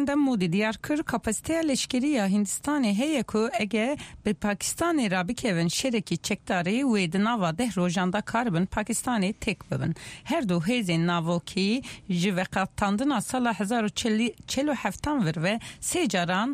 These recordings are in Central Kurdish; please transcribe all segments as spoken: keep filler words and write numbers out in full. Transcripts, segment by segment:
de مودی دیار کر kapasite leşkeriya Hindistanê heye ku ege bi Pakistanê ra bikevin şereki çekdarê wê di nava deh rojan da karbin Pakistanê tek bibin. Her du hêzên navokî ji veqatandina sala hezar û çel û heftan vir ve sê caran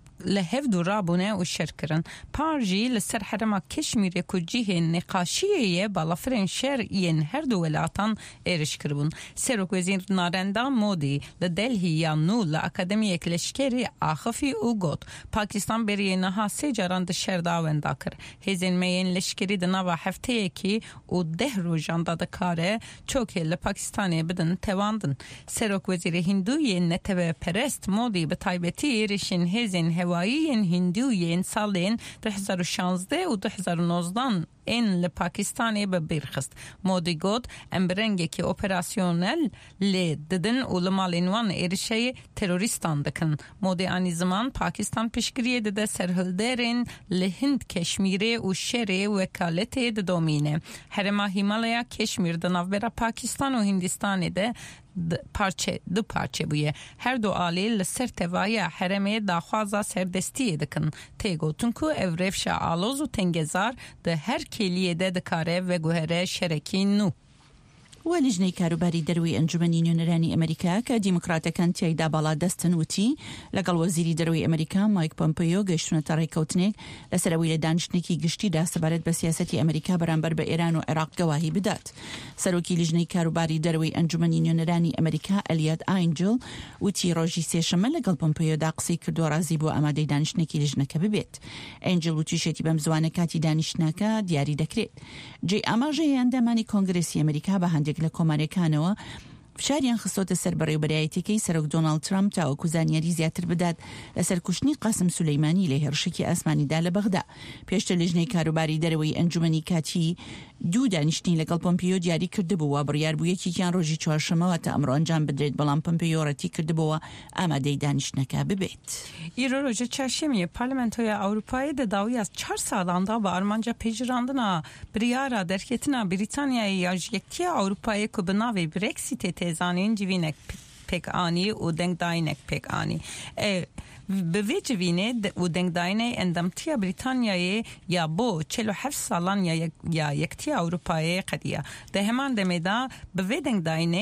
لهف دو رابونه و شرکرن پارجی لسر حرم کشمیر کجیه نقاشیه بالافرین شهر ین هر دو ولاتان ایرش کربون سروک وزیر نارندان مودی لدلهی یا نو لأکادمی اکلشکری آخفی او گوت پاکستان بریه نها سی جاران ده شهر داوندا کر هزین مین لشکری ده نوا هفته یکی و ده روژان دا دکاره چوکه لپاکستانی بدن تواندن سروک وزیر هندوی نتوه پرست مودی به تایبتی ایرشین هزین هوایین هندویین سالین دو هزار و شانزده و دو هزار و نوزده این لپاکستانی به بیرخست مودی گود امبرنگی که اپراسیونل لی ددن و لمالینوان ایرشه تروریستان دکن مودی آنی زمان پاکستان پیشگیری دده سرهلدرین لهند کشمیره و شهر وکالت ددومینه هرما هیمالیا کشمیر دناوبرا پاکستان و هندستانی ده parçe دو parçe بویه هر دو آلی لسر توایی حرمه داخوازا سردستی دکن تیگوتن که اورفشا آلوز و تنگزار ده هر کلیه ده دکاره و گوهره شرکی نو ولجنەی کاروباری دەروی ئەنجومەنی نوێنەرانی ئەمریکا کە دیموکراتەکان تیایدا باڵا دەستن وتی لەگەڵ وەزیری دەروی ئەمریکا مایک پۆمپیۆ گەیشتونەتە ڕێککەوتنێک لەسەرەوەی لە دانیشتێکی گشتیدا سەبارەت بە سیاسەتی ئەمریکا بەرامبەر بە ئێران و عێراق گەواهی بدات. سەرۆکی لیژنەی کاروباری دەروی ئەنجومەنی نوێنەرانی ئەمریکا ئەلیاد ئاینجل وتی ڕۆژی سێشەممە لەگەڵ پۆمپیۆدا قسەی کردو ڕازی بۆ ئامادەی دانیشتێکی لیژنەکە ببێت. ئەنجل وتیشێتی بەم زوانە کاتی دانیشتنەکە دیاری دەکرێت. جێ ئاماژەی ئەندامانی کۆنگرێسی ئەمریکا بە هەندێک لە کۆمارەکانەوە فشاریان خستۆتە سەر بەڕێوەبەرایەتەکەی سەرۆک دۆناڵد ترامپ تاوەکو زانیاری زیاتر بدات لەسەر کوشتنی قاسم سولەیمانی لە هێرشێکی ئاسمانیدا لە بەغدا. پێشتر لیژنەی کاروباری دەرەوەی ئەنجومەنی کاتی دوو دانیشتنی لەگەڵ پۆمپیۆ دیاری کردبووە بڕیاربوویەکییان ڕۆژی چوارشەمەوە تا ئەمڕۆ ئەنجام بدرێت بەڵام پۆمپیۆ ڕەتی کردبووە ئامادەی دانیشتنەکە ببێت. ئیرۆ ڕۆژە چاشەمیە پارلەمانتۆیە ئەوروپای دەداوی از چهار ساڵاندا بە ئارمانجا پێژراندنا بریارە دەرکێتنا بریتانیای یاژیەکتیە ئەوروپایە کو بناوی برێکسیتێ تێزانین جوینێک پێک ئانی و دەنگداینێک پێک ئانی به وی جوینه و دنگداینه اندامتیا بریتانیای یا بو چهل و هفت سالان یا یا یکتی اروپای قدیه ده همان دمیدا به وی دنگداینه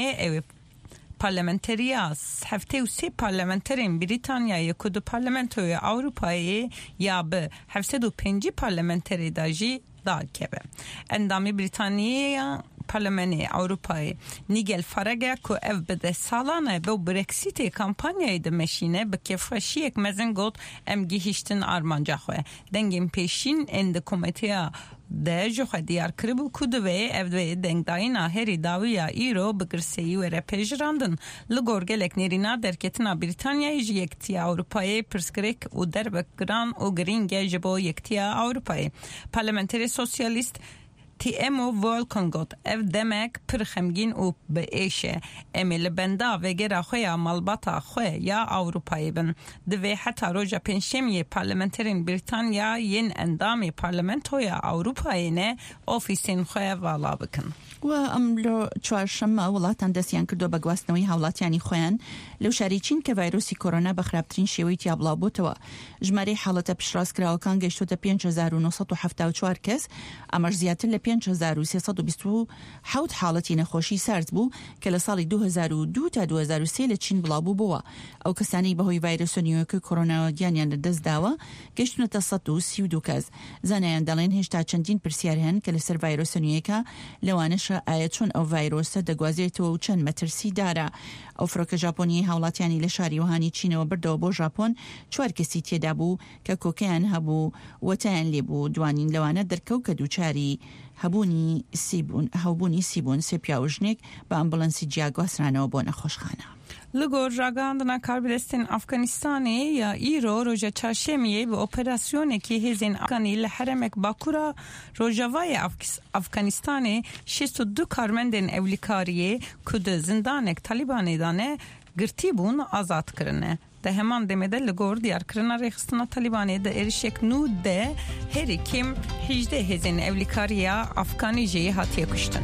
پارلمانتریا هفته و سی پارلمانترین بریتانیای کدو پارلمانتوی اروپایی یا به هفتصد و پنج پارلمانتری داجی داد کبه اندامی بریتانیا پارلمانی اروپایی نیگل فرگه که اف بده سالانه به برکسیت کمپانیای دمشینه به کفاشی یک مزن گود ام گیهشتن آرمانجا خواه دنگیم پیشین اند کمیتیا ده جو خود دیار کربو کدوه اف دوه دنگداینا هری داویا ایرو بگرسیی و رپیجراندن لگورگلک نیرینا درکتنا بریتانیای جی یکتیا اروپایی پرسکریک و در بگران و گرینگه جبو یکتیا اروپایی پارلمانتری سوسیالیست تی امو والکن گوت اف دمک پرخمگین و به ایشه امیل بندا وگرا خویا مالباتا خوی یا اوروپایی بن دوی حتی روژا پنشمی پارلمانترین بریتانیا ین اندامی پارلمانتویا اوروپایی نه اوفیسین خوی والا بکن و ئەم لە چوارشەممە وڵاتان دەستیان کردو بە گواستنەوەی هاوڵاتیانی خۆیان لەو شاری چین کە ڤایرۆسی کۆرۆنا بە خراپترین شێوەی تیا بڵاوبووتەوە. ژمارەی حاڵەتە پشتڕاستکراوەکان گەیشتۆتە پێنج هەزار و نۆسەد و هەفتاد و چوار کەس ئەمەش زیاتر لە پێنج هەزار و سێسەد و بیست و حەوت حاڵەتی نەخۆشی سارس بوو کە لە ساڵی دوو هەزار و دوو تا دوو هەزار و سێ لە چین بڵاوبوو بووە. ئەو کەسانەی بەهۆی ڤایرۆسە نیوەکەی کۆرۆناوە گیانیان لەدەست داوە گەیشتونەتە سەد و سی و دوو کەس. زانایان دەڵێن هێشتا چەندین پرسیار هەن کە لەسەر ڤایرۆسە نوێیەکە لەوانەشە ئایا چۆن ئەو ڤایرۆسە دەگوازێتەوە و چەند مەترسی دارە. ئەو فڕۆکە ژاپۆنی هاوڵاتیانی لە شاری ووهانی چینەوە بردەوە بۆ ژاپۆن چوار کەسی تێدا بوو کە کۆکەیان هەبوو وەتایان لێبوو دوانین لەوانە دەرکەوت کە دووچاری هەبوونی سیبوون هەوبوونی سیبوون سێ پیاوژنێک بە ئەمبولەنسی جیا گواسترانەوە بۆ نەخۆشخانە. لگور راگاندنا کاربلستین افغانستانی یا ایرو روژا چاشمیه و اپراسیونه که هزین افغانی لحرمک باکورا روژاوای افغانستانی شست و دو کارمندین اولیکاریه کد زندانک طالبانی دانه گرتی بون آزاد کرنه. ده همان دمیده لگور دیار کرنا ریخستنا طالبانی ده ارشک نو ده هری کم هجده هزین اولیکاریه افغانی جی هاتیه کشتن.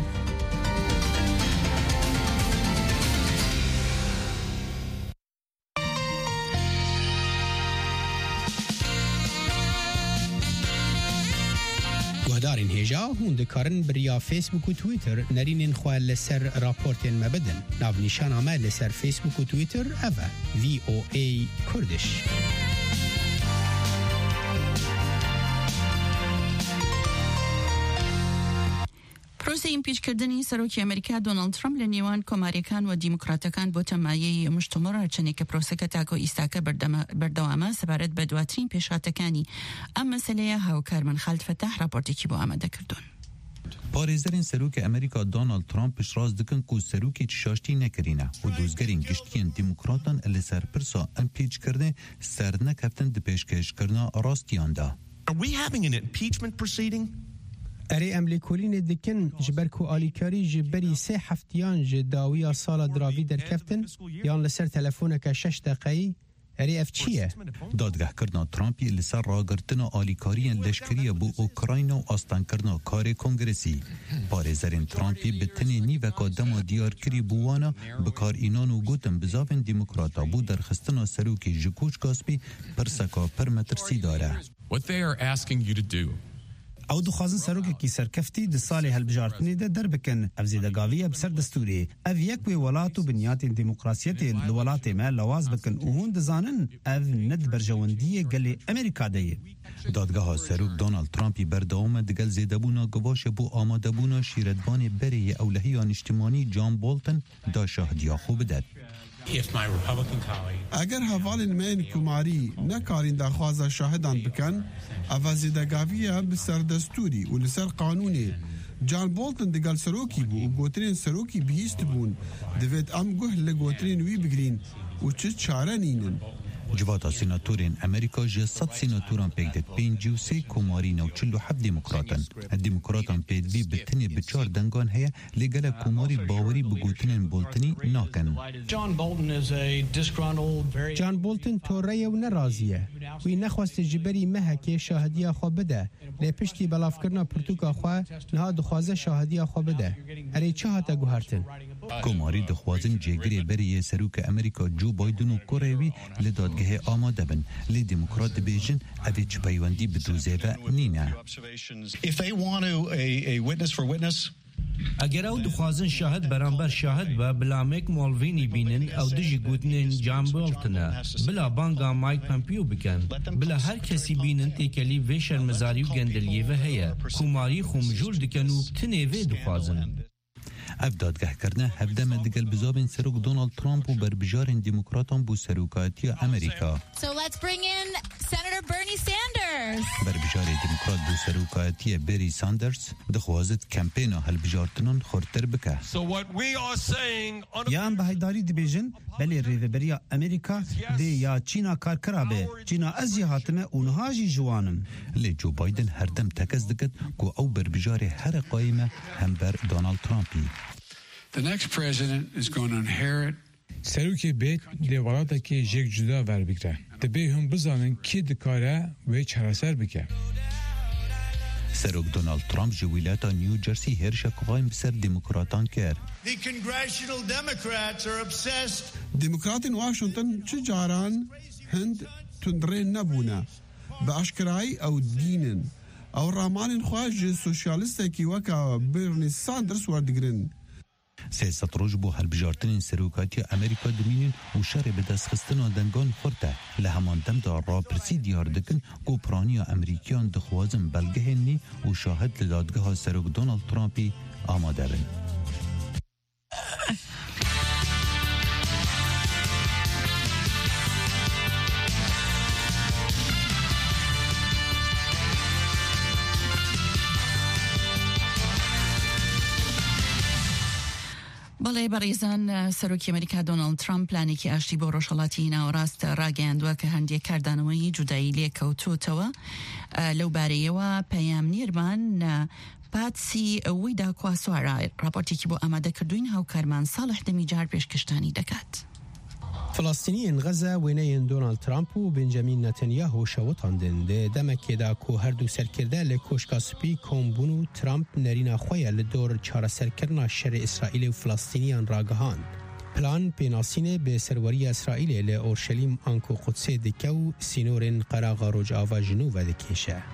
دارین هجا هون دکارن بریا فیسبوک و تویتر نرینین خواه لسر راپورتین مبدن ناو نیشان آمه لسر فیسبوک و تویتر اوه وی او ای کردش. پروسه ایمپیچکردنی سەرۆکی ئەمریکا دۆناڵد ترامپ لە نێوان کۆماریەکان و دیموکراتەکان بۆتە مایەی مشتومڕ هەرچەندێک کە پرۆسەکە تاکۆ ئیستاکە بەردەوامە سەبارەت بە دواترین پێشهاتەکانی ئەم مەسەلەیە هاوکارمان خالد فەتاح راپۆرتێکی بۆ ئامادەکردوون. پارێزەرین سەرۆکی ئەمریکا دۆناڵد ترامپ پشتڕاست دکن ku سەرۆکێکی شاشتی نەکرینە و دۆزگەرین گشتیان دیموکراتان لەسەر پرسا ئەمپیچکردنê سەر نەکەفتن di pêşkêşkirina rastiyanda. Are we having an impeachment proceeding? اری املیکولین دکن جبر کو آلیکاری جبری سه هفتیان جداوی سال دراوی در کفتن یان لسر تلفون که شش دقیقی اری اف چیه؟ دادگاه کردنا ترامپی لسر راگرتنا آلیکاری لشکریه بو اوکراین و آستان کردنا کار کنگرسی. پارێزەرین ترامپی به تنی نیوکا دما دیار کری بوانا بکار اینان و گوتن بزاوین دیموکراتا بو درخستنا سروکی جکوچ کاسپی پرسکا پرمترسی داره. What they are asking you to do او دخوازن سروکی کی سرکفتی د سال هلبجارتنی ده در بکن افزیدگاوی بسر دستوری او یک وی ولاتو بنیات دموکراسیت الولات ما لواز بکن و هون دزانن او ند برجواندی گلی امریکا ده. دادگاه سروک دونالد ترامپی بردوام دگل زیدبونا گواش بو آمادبونا شیردبان بری اولهیان اجتماعی جان بولتن دا شاهدیا خوب داد. اگر حوالین من کماری نکارین دخواز شاهدان بکن افزیدگاویه بسر دستوری و لسر قانونی جان بولتن دگل سروکی بو و گوترین سروکی بیست بون دوید ام گوه لگوترین وی بگرین و چه چاره نینن. جواتا سیناتورین امریکا جه صد سیناتوران پیگدت پینجی و سی کمارین و چلو حب دیموکراتن. الدیموکراتان پید بی بتنی بچار دنگان هیا لگل کماری باوری بگوتنین بولتنی ناکن. جان بولتن توره و نرازیه وی نخواست جبری مهک شاهدی خواه بده لپشتی بلاف کرنا پرتوکا خواه نها دخوازه شاهدی خواه بده اری چه هاتا گوهرتن؟ کماری دخوازن جگری بری سروک امریکا جو بایدن و کوروی لدادگه آماده بن لی دموکرات بیجن اوی چه پیوندی بدوزه و نینه. If they want to a, a witness for witness اگر او دخوازن شاهد برانبر شاهد و بلامک مولوینی بینن او دجی گوتنین جان بولتنه بلا بانگا مایک پمپیو بکن بلا هر کسی بینن تیکلی و شرمزاری و گندلیه و هیا کماری خومجول دکنو تنیوه دخوازن. اف دادگاه کرنه هفدم دگل بزابین سروک دونالد ترامپ و بربجارین دیموکراتان بو سروکاتی امریکا. So let's bring in Senator Bernie Sanders. بربجار دیموکرات بو سروکاتی بری ساندرز دخوازد کمپینا هلبجارتنان خورتر بکه. So what we are saying on یا ام بهایداری دبیجن بلی ریوبریا امریکا دی یا چینا کار کرابه چینا از جهاتمه اونها جی جوانم. لی جو بایدن هر دم تکز دکت کو او بربجار هر قایمه هم بر دونالد ترامپی. The next president is going to inherit سروکی بیت دیواراتا که جک جدا ور بکره دبی هم بزانن کی دکاره و چراسر بکه. سروک دونالد ترامپ جویلاتا نیو جرسی هرشا قوایم بسر دیموکراتان کرد. The congressional Democrats are obsessed. دموکراتین واشنطن چه جاران هند تندرین نبونه به اشکرایی او دینن او رامان خواج سوشیالیسته کی وکا برنی ساندرز وردگرن. سیاست روش بو هلبجارتنین سروکاتی امریکا دمینین و شر به دست خستن دنگان خورده لهمان دم دا را پرسی دیار دکن کو پرانیا امریکیان دخوازن بلگه نی و شاهد لدادگاه سروک دونالد ترامپی آماده بن. بەڵێ بەڕێزان سەرۆکی ئەمریکا دۆناڵد ترامپ پلانێکی ئاشتی بۆ ڕۆژهەڵاتی ناوەڕاست ڕاگەیاندووە کە هەندێک کاردانەوەی جودایی لێکەوتوتەوە لەو بارەیەوە پەیامنیرمان پاتسی ئەوەی داکوا سوارە راپۆرتێکی بۆ ئامادەکردوین هاوکارمان ساڵح دەمیجار پێشکەشتانی دەکات. فلسطینیین غزه وینین دونالد ترامپ و بنجامین نتانیاهو شوتاندن ده دمکی دا کو هر دو سرکرده لکوشکا سپی کومبونو ترامپ نرینا خویا لدور چاره سرکرنا شر اسرائیل و فلسطینیان راگهان. پلان پیناسینه به سروری اسرائیل لأورشلیم آنکو قدسه دکو سینورن قراغ روج آوا جنوب دکیشه.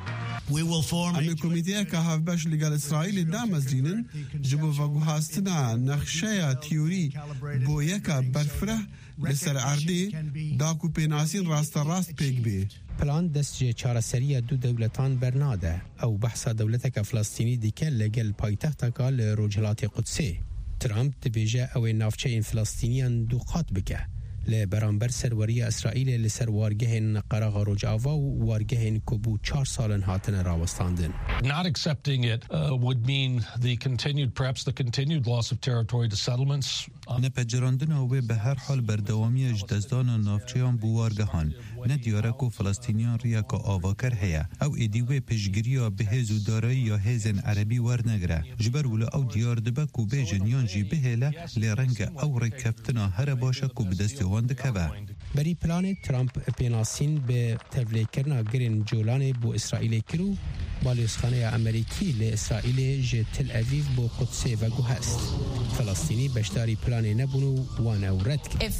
We will form ام کمیته که هفبش لگل اسرائیل دامز لینن جبو وگو هاستنا نقشه تیوری بو یکا برفره لسر عردی داکو پیناسین راست راست پیگ بی. پلان دست چارەسەریە دوو دەوڵەتان بەرنادە ئەو بەحسا دەوڵەتێکە فلەستینی دیکە لەگەڵ پایتەختەکە لە ڕۆژهەڵاتی قودسێ. ترامپ دەبێژە ئەوەی ناوچەیەن فلەستینیان دووقات بکە لە بەرامبەر سەروەریە ئیسرائیلێ لەسەر وارگەهێن قەرەغا ڕۆژئاوا و وارگەهێن کە بوو چار ساڵن هاتنە ڕاوەستاندن. Not accepting it uh, would mean the continued, perhaps the continued loss of territory to settlements. نپجراندنا و به هر حال بردوامی اجدزدان نافچیان بوارگهان نه دیارک و فلسطینیان ریا که آواکر هیا او ایدیوه پشگیریا به هزو دارایی یا هزن عربی ورنگره جبر ولا او دیار دبک و بیجنیان جی بهله لرنگ او رکفتنا هر باشه که بدست واند کبه. بری پلان ترامپ پیناسین به تبلیکرنا گرین جولان بو اسرائیل کرو بالیسخانه امریکی لإسرائیل جه تل اویو بو قدسه و گو هست. فلسطینی بشتاری پلان نبونو وانا و رد کرد.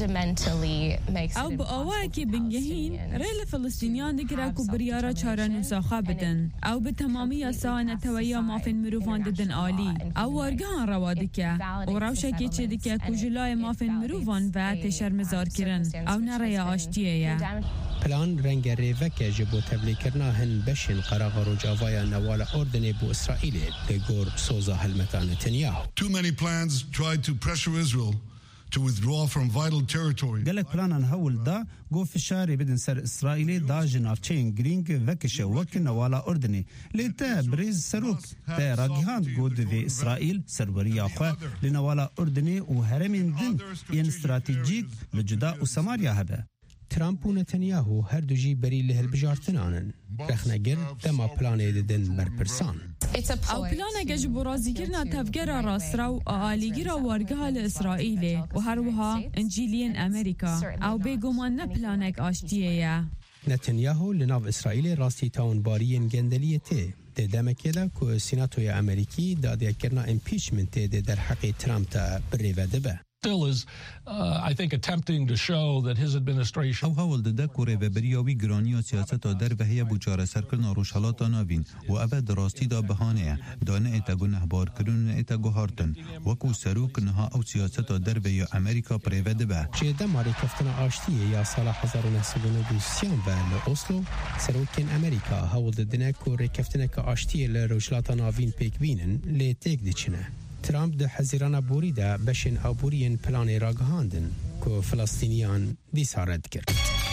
او با آوه که بنگهین ریل فلسطینیان دکره که بریارا چاره نوساخه بدن او به تمامی یاسا نتویا مافن مروفان ددن آلی او وارگهان روا دکه و روشه که چه دکه کجلای مافن مروفان و تشر مزار کرن او نره آشتیه یا پلان رنگ ریوکه جبو تبلیکرنا هن بشن قراغ روجاوای نوال اردن بو اسرائیل لگور سوزا هلمتا نتنیاهو. Too many plans tried to pressure Israel to withdraw from vital territory. گلک پلانان هول دا گو فشاری بدن سر اسرائیل دا جنافچین گرینگ وکشه وک نوالا اردنی لیتا بریز سروک تا راگیهاند گود وی اسرائیل سروریا خوا لنوالا اردنی و هرمین دن این استراتیجیک لجدا و سماریا هبه. ترامپ و نتنیاهو هر دو جی بری لهل بجارتن آنن رخنگر دما پلانه ددن برپرسان او پلانه گج برازی کرنا تفگر راسترا و آلیگیر وارگه لإسرائیل و هر وها انجیلین امریکا او بگمان نه پلانک آشتیه یا نتنیاهو لناو اسرائیل راستی تاون بارین گندلیه ته ده دمکه ده که سیناتوی امریکی داده کرنا امپیچمنت ده در حق ترامپ تا بریوده به Still is, uh, I think, attempting to show that his administration. او هول ده کوره و بریاوی گرانی سیاست در وهیه بوچاره سرکرنا روشالات ناوین و اوه دراستی دا بهانه دانه ایتگو نهبار کرن ایتگو هارتن وکو سروک نها او سیاست در وهیه امریکا پریوده به چه دماری کفتن آشتیه یا سال هزار و نهصد و نود و سه و لأوسلو سروکن امریکا هول ده کوره کفتن که آشتیه لروشالات ناوین پیک بینن لی تیک دیچنه ترامپ ده حزیران بوری ده بشن او بورین پلان راگهاندن که فلسطینیان دیسارد کرد.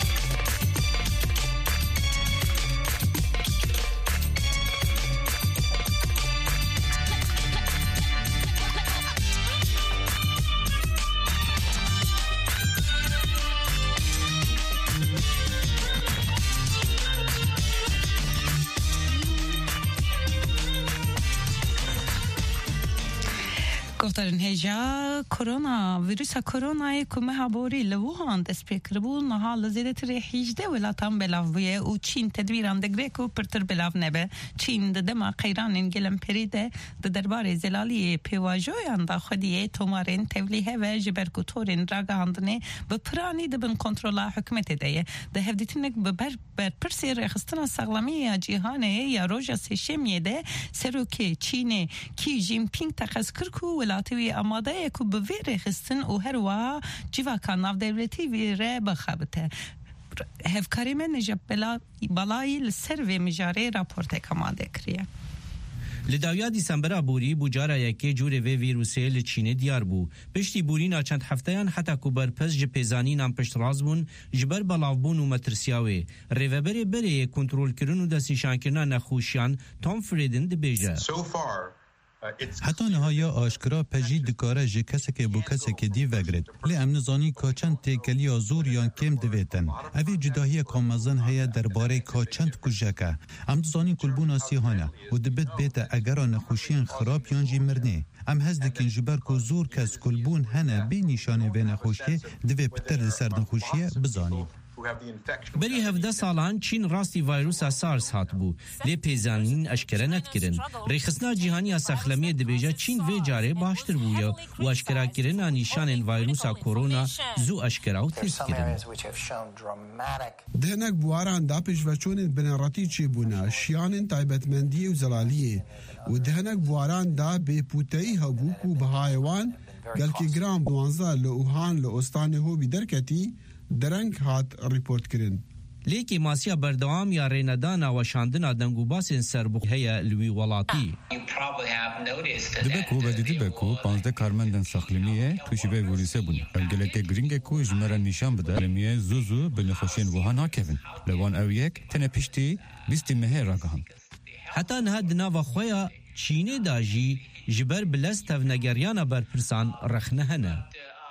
گفتن هجا کرونا ویروس کرونا که مهابوری لوهان دست پیکر بود نه لذت تری هجده ولاتام بلاویه و چین تدبیران دگره کو پرتر بلاو نبه چین دما قیران انگلم پریده د دربار زلالی پیواژویان دا خودیه تومارین تولیه و جبرکوتورین راگاندنه به پرانی دبن کنترل حکومت دیه ده هفدیتنک به بر بر پرسی رخصتنا ساغلامی جهانه یا روجا سشمیه ده سروکی چین کی جیم پینگ تقصکر کو ولاتوی آماده کو به ویر خستن او هر وا جوا کاناف دولتی ویره بخابته هفکاری من نجاب بلا بالای لسروی مجاره راپورت کماده کریه لداویا دیسمبر بوری بوجارا یکی جور و ویروسه لچینه دیار بو پشتی بوری ناچند هفتهان حتی کوبر پس جپیزانی نام پشت رازبون جبر بلاوبون و مترسیاوی ریوبری بری کنترول کرن و دستیشان کرنا نخوشیان توم فریدن دی بیجه حتی نهایا آشکرا پجی دکاره جه کسی که بو کسی که دی وگرد لی امن زانی که چند تیکلی آزور یا کم دویتن اوی جداهی کامزن هیا درباره که چند کجکه امن زانی کلبون آسیحانه و دبت بیت اگر نخوشین خراب یانجی مرنه ام هزدکین جبر که زور کس کلبون هنه بی نشانه به نخوشیه دوی پتر لسر نخوشیه بزانی بری هفده سالان چین راستی وایروسا سارس هات بو لی پیزانین اشکره نتکرن ریخصنا جیهانی سخلمی دبیجه چین وی جاره باشتر بویا و اشکره کرن نیشان وایروسا کرونا زو اشکره و تست کرن دهنک بواران دا پیشوچون بنراتی چی بونا شیان تایبتمندی و زلالیه و دهنک بواران دا به پوتهی هبوکو بهایوان گلکی گرام دوانزه لوهان لوستانه هو بی درکتی درنگ هات ریپورت کرن. لیکی ماسیا بردوام یا ریندانا و شاندنا دنگو باسین سربو هیا لوی ولاتی. دبکو بدیدی بکو پانزده کارمندن ساخلمیه توشی به ویروسه بون. الگلک گرینگ کو جمره نشان بده. لمیه زوزو بنخوشین وها ناکفن. لوان اویک تنه پشتی بیستی مهر راگهان. حتی نهاد ناو خویا چینه داجی جبر بلست نگریانا بر پرسان رخنه هنه.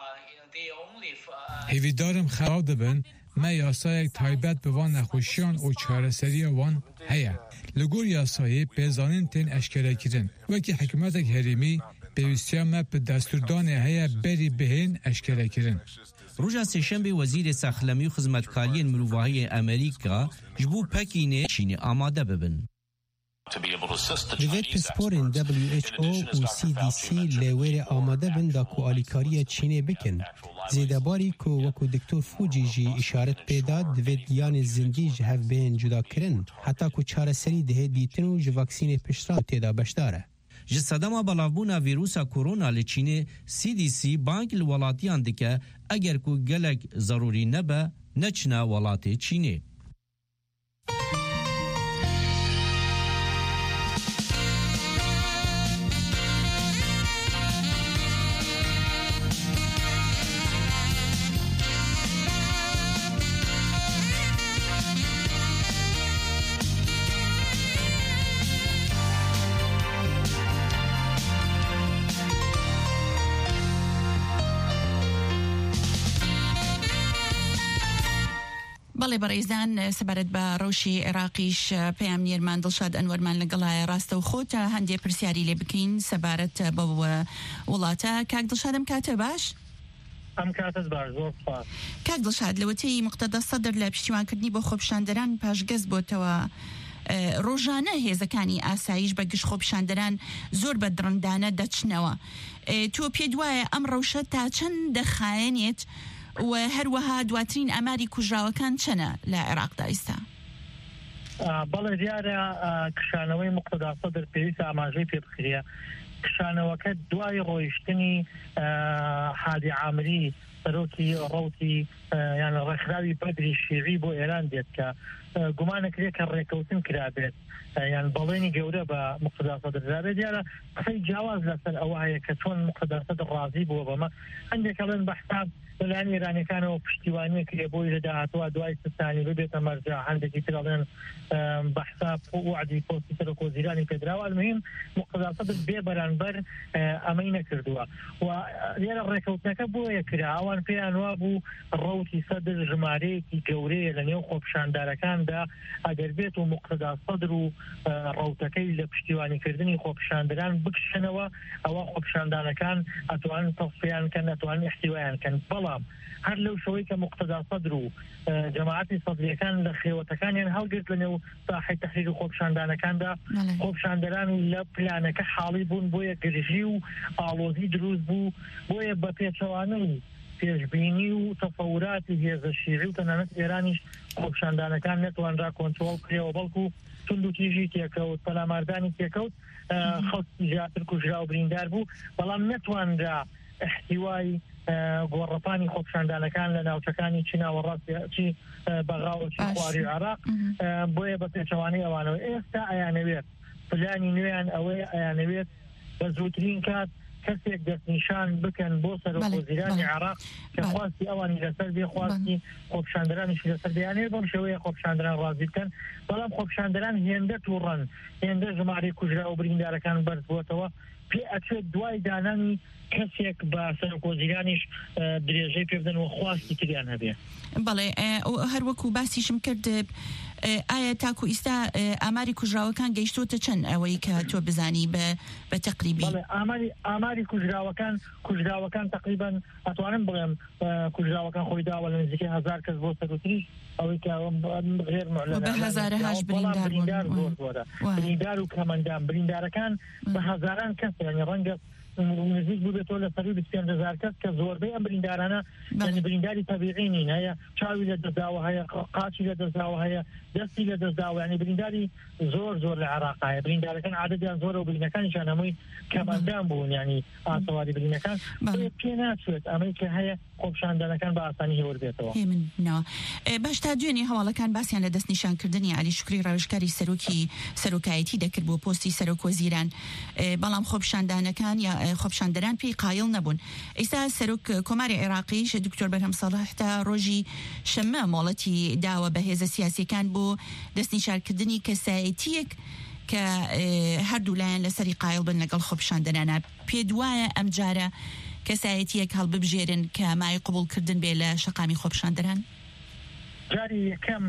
هیویدارم خراب دبن ما یاسای تایبت به وان نخوشیان و چارەسەری وان هەیە لەگۆر یاسایê pêzanên tên eşkere kirin wekî hikûmetek herêmî pêwîstiya me bi destûrdanê heye berî bihên eşkere kirin. Roja sêşemê wezîrê saxlemî û xizmetkariyên mirovahiyê Amerîka ji bo Pekînê Çînê amade bibin. Divê pisporên W H O û C D C lê wêrê amade bin da ku alîkariya Çînê bikin. Zêdebarî ku wekû Diktor Fucî jî îşaret pê da divê diyanê zindî ji hevbêhên cuda kirin heta ku çareserî dihê dîtin û ji vaksînê piştran têda beşdar e. Ji sedema belavbûna vîrusa korona li Çînê C D C bank li welatiyan dike eger ku gelek zerûrî nebe neçine welatê Çînê. بەڵێ بەڕێزان سەبارەت بە ڕۆژی عێراقیش پێیان نیێرمان دڵشاد ئەنوەرمان لەگەڵایە ڕاستە و خۆت هەندێک پرسیاری لێ بکەین سەبارەت بە وڵاتە کاک دڵشادم کاتە باش؟ ئەم کاتت باش زۆر سپاس. کاک دڵشاد لەوەتەی مقتەدە سەدر لە پشتیوانکردنی بۆ خۆپیشاندەران پاشگەز بۆتەوە ڕۆژانە هێزەکانی ئاسایش بە گشت خۆپیشاندەران زۆر بە درندانە دەچنەوە. تۆ پێت وایە ئەم ڕەوشە تا چەند دەخایەنێت و هەروەها دواترین ئەماری کوژراوەکان چەنە لە عێراقدا ئێستا؟ بەڵێ دیارە کشانەوەی مقتەدا سەدر پێویستە ئاماژەی پێ بکرێ. کشانەوەکە دوای ڕۆیشتنی حادی عامری سەرۆکی ڕەوتی یان ڕێکخراوی بەدری شیعی بۆ ئێران دێت کە گومانەکرێ کە ڕێکەوتن کرابێت یان بەڵێنی گەورە بە مقتەدا سەدر دابێت دیارە قسەی جیاواز لەسەر ئەوە هەیە کە چۆن مقتەدا سەدر ڕازی بووە بەمە هەندێک ئەڵێن بە حساب لەلایەن ئێرانیەکانەوە پشتیوانیە کرێ بۆی لە داهاتوە دوای سستانی ببێتە مەرجە هەندێکی تر ئەڵێن بە حساب وعدی پۆستی سەرۆک وەزیرانی پێدراوە المهم مقتەدا سەدر بێ بەرامبەر ئەمەی نەکردووە و لێرە ڕێکەوتنەکە بۆیە کرا ئەوان پێیان وا بوو ڕەوتی سەدر ژمارەیەکی گەورەیە لە نێو خۆپیشاندارەکاندا ئەگەر بێت و مقتەدا سەدر و ڕەوتەکەی لە پشتیوانیکردنی خۆپیشاندەران بکشنەوە ئەوە خۆپیشاندانەکان ئەتوانن تەصفیان کەن ئەتوانن احتیوایان کەن بەڵام هەر لەو شەوەی کە مقتەدا سەدر و جەماعەتی سەدریەکان لە خێوەتەکانیان هەڵگرت لە نێو ساحەی تەحریر و خۆپیشاندانەکاندا خۆپیشاندەران لە پلانەکە حاڵی بوون بۆیە گرژی و ئاڵۆزی دروست بوو بۆیە بە پێچەوانەی پێشبینی و تەفەوراتی هێزە شیعی و تەنانەت ئێرانیش خۆپیشاندانەکان نەتوانرا کۆنترۆڵ بکرێەوە بەڵکو تند و تیژی تێکەوت پەلاماردانی تێکەوت خەڵکی زیاتر کوژرا و بریندار بوو بەڵام نەتوانرا احتیوای گۆڕەپانی خۆپیشاندانەکان لە ناوچەکانی چی ناوەڕاست چی بەغاوە چی خواری عێراق بۆیە بە پێچەوانەی ئەوانەوە ئێستا ئەیانەوێت پلانی نوێیان ئەوەیە ئەیانەوێت بە زووترین کات کەسێک دەستنیشان بکەن بۆ سەرۆک وەزیرانی عێراق کە خواستی ئەوانی لەسەر بێ خواستی خۆپیشاندەرانیشی لەسەر دەیانێت بەم شێوەیە خۆپیشاندەران ڕازی بکەن بەڵام خۆپیشاندەران هێندە تووڕەن هێندە ژمارەی کوژرا و بریندارەکان بەرز بووەتەوە پێ ئەچێت دوای دانانی کەسێک بە سەرۆکوەزیرانیش درێژەی پێ بدەن و خواستی تریان هەبێ. بەڵێ هەروەکو باسیشم کرد ئایا تاکو ئیستا ئاماری کوژراوەکان گەیشتۆتە چەند ئەوەی کە تۆ بزانی بە تەقریبی؟ ئاماری ئاماری کوژراوەکان کوژراوەکان تقریبان ئەتوانم بڵێم کوژراوەکان خۆی داوە لە نزیکەی هەزار کەس بۆ سەرۆتریش ئەوەی کە غێر معلەمە بە هەزارەهاش بریندار بریندار و کەمەندان بریندارەکان بە هەزاران کەس یعنی ڕەنگە نزیک بوو بێتەوە لە سەروی بیست و پێنج هەزار کەس کە زۆربەی ئەم بریندارانە یعنی برینداری تەبیعی نین، هەیە چاوی لە دەستداوە هەیە، قاچی لە دەستداوە هەیە، دەستی لە دەستداوە، یعنی برینداری زۆر زۆر لە عێراق هەیە. بریندارەکان عادەتیان زۆرە و برینەکانیشان هەمووی کەمەندان بوون، یعنی ئاسەواری برینەکان پێ ناچێت ئەمەی کە هەیە خۆپشاندانەکان بە ئاسانی هێوەربێتەوە. باش تا دوێنێ هەواڵەکان باسییان لە دەستنیشانکردنی علی شکری ڕاوێژکاری سەرۆکی سەرۆکایەتی دەکرد بۆ پۆستی سەرۆکوەزیران، بەڵام خۆپشاندانەکان یا خۆپشاندەران پێی قایڵ نەبوون. ئێستا سەرۆک کۆماری عێراقیش دکتۆر بەرهەم ساڵح تا ڕۆژی شەممە مۆڵەتی داوە بە هێزە سیاسیەکان بۆ دەستنیشانکردنی کەسایەتیەک کە هەردوو لایەن لەسەری قایڵ بن لەگەڵ خۆپشاندنانە. پێ دوایە ئەم جارە کەسایەتیەک هەڵببژێرن کە مای قبولکردن بێ لە شەقامی خۆپشاندەران؟ جاری یەکەم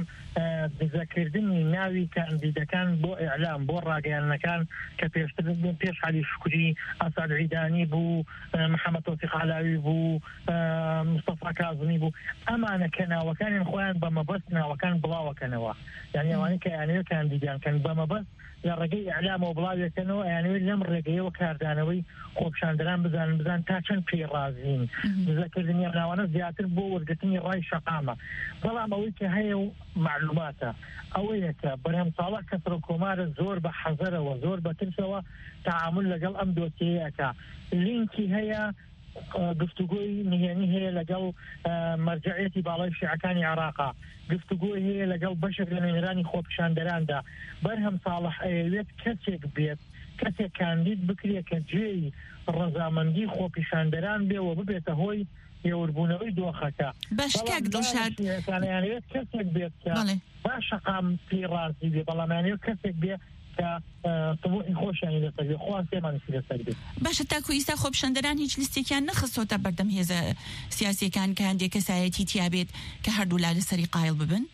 دزەکردنی ناوی کاندیدەکان بۆ ئیعلام بۆ ڕاگەیاندنەکان کە پێشتر پێش علی شکوری، ئاساد عیدانی بوو، محەممەد تۆفیق عەلاوی بوو، مستەفا کاظمی بوو، ئەمانە کە ناوەکانیان خۆیان بە مەبەست ناوەکان بڵاوەکەنەوە، یعنی ئەوانەی کە یانەوێت کاندیدیان کەن بە مەبەست لە ڕێگەی ئیعلامەوە بڵاوێتەوە، یانەوێت لەم ڕێگەیەوە کاردانەوەی خۆپشاندەران بزانن بزان تا چەند پێی ڕازین. دزەکردنی ئەم ناوانە زیاتر بۆ وەرگرتنی ڕای شەقامە. بەڵام ئەوەی کە هەیە و معلوماتە ئەوەیە کە بەرهەم ساڵح کە سەرۆکۆمارە زۆر بە حەزەرەوە زۆر بە ترسەوە تعامل لەگەڵ ئەم دۆسیەیەکە، لینکی هەیە، گفتوگۆی نهێنی هەیە لەگەڵ مەرجعیەتی باڵای شیعەکانی عێراقا، گفتوگۆی هەیە لەگەڵ بەشێک لە نوێنەرانی خۆپشاندەراندا. بەرهەم ساڵح ئەوێت کەسێک بێت، کەسێک کاندید بکرێت کە گوێی ڕەزامەندی خۆپیشاندەران بێەوە ببێتە هۆی هێوربوونەوەی دۆخەکە. بەشکێک دڵشاد یانەوێت کەسێک بێت کە با شەقام پێی ڕازی بێ، بەڵام یانەوێت کەسێک بێ کە تەموحی خۆشیانی لەسەر بێ، خۆیان سێمانیشی لەسەر بێت. باشە تاکو ئیستا خۆپشاندەران هیچ لیستێکیان نەخستۆتە بەردەم هێزە سیاسیەکان کە هەندێک کەسایەتی تیابێت کە هەردوو لا لەسەری قایڵ ببن؟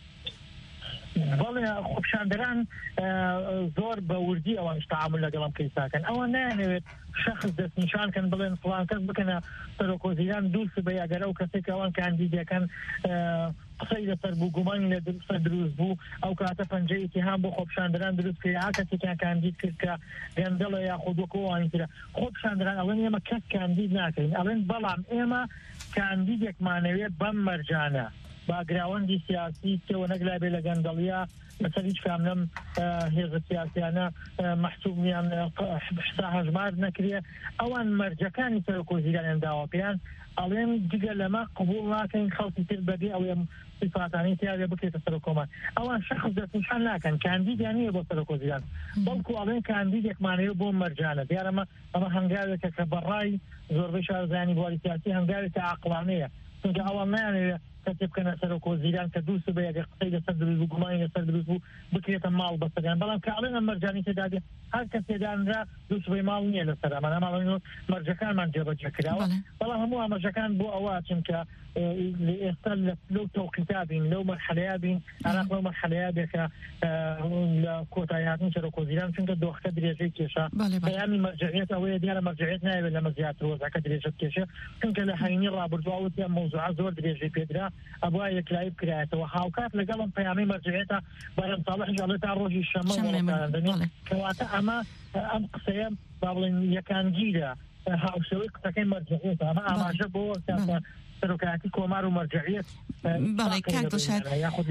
بەڵێ خۆپشاندەران زۆر بە وردی ئەوانش تعامل لەگەڵم کەیساکەن، ئەوە نایانەوێت شەخص دەستنیشانکەن بڵێن فڵان کەس بکەنە سەرۆکوەزیران دووس بە یاگەرە و کەسێک ئەوان کاندیدەکەن قسەی لەسەر بوو، گومانی لە درستە دروست بوو، ئەو کاتە پەنجەی ئیتیهام بۆ خۆپشاندەران دروست کرد، ها کەسێکیان کاندید کرد کە گەندەڵە یا خودوەکەوانی ترە. خۆپشاندەران ئەڵێن ئێمە کەس کاندید ناکەین، ئەڵێن بەڵام ئێمە کاندیدێکمانەوێت بەم مەرجانە باگراوەندی سیاسی تێوە نەگلای بێ لە گەندەڵیا لەسەر هیچ کاملەم هێزە سیاسیانە مەحسوبنیان حسا هەژمار نەکرێ. ئەوان مەرجەکانی سەرۆکوەزیرانیان داوە پێیان ئەڵێن دیگە لەمە قبول ناکەین خەڵکی تر بەبێ ئەوێ صفاتانی تیاوێ بکرێتە سەرۆکۆمار. ئەوان شەخص دەستنیشان ناکەن، کاندیدیان نییە بۆ سەرۆکوەزیران، بەڵکو ئەڵێن کاندیدێکمانەوێت بۆ مەرجانە. دیارەمە ئەمە هەنگاوێکە کە بەڕای زۆربەی شارەزایانی بواری سیاسی هەنگاوێکە عاقڵانەیە، چونکە ئەوان نایانەوێت کەسێ بکەنە سەرۆکوەزیران کە دووس بە یەکە قسەی لەسەر دروست بوو، گومانی لەسەر دروست بوو، بکرێتە ماڵ بەسەریان. بەڵام کە ئەڵێن ئەم مەرجانی تێدا بێ هەر کەسێدانرا دووس بەی ماڵ نییە لەسەر ئەمانە ماڵ مەرجەکانمان جێبەجێ کراوە. بەڵام هەموو ئامەرجەکان بۆ ئەوە چونکە ئێستا لەو تەوقیتا بین، لەو مەرحەلەیە بین، عێراق لەو مەرحەلەیە بێکە لە کۆتایی هاتنی سەرۆکوەزیران چونکە دۆخەکە درێژەی کێشە. پەیامی مەرجعیەت ئەوەیە دیارە مەرجعیەت نایەوێت لەمە زیاتر وەزعەکە درێژەت کێشە، چونکە لە هەینی ڕابردووە تیا مەوزوعە زۆر درێژەی پێدرا ئەبووە یەکلایی بکرایەتەوە. هاوکات لەگەڵم پەیامی مەرجعیەتە بەرهەم ساڵح ئەڵێ تا ڕۆژی شەمە کەواتە ئەمە ئەم قسەیە با بڵێن یەکانگیرە هاوشەوەی قسەکەی مەرجعیەت، ئەمە ئاماژە بۆ سەرۆکایەتی کۆمار و مەرجعیەت. بەڵێ کاک دڵشاد،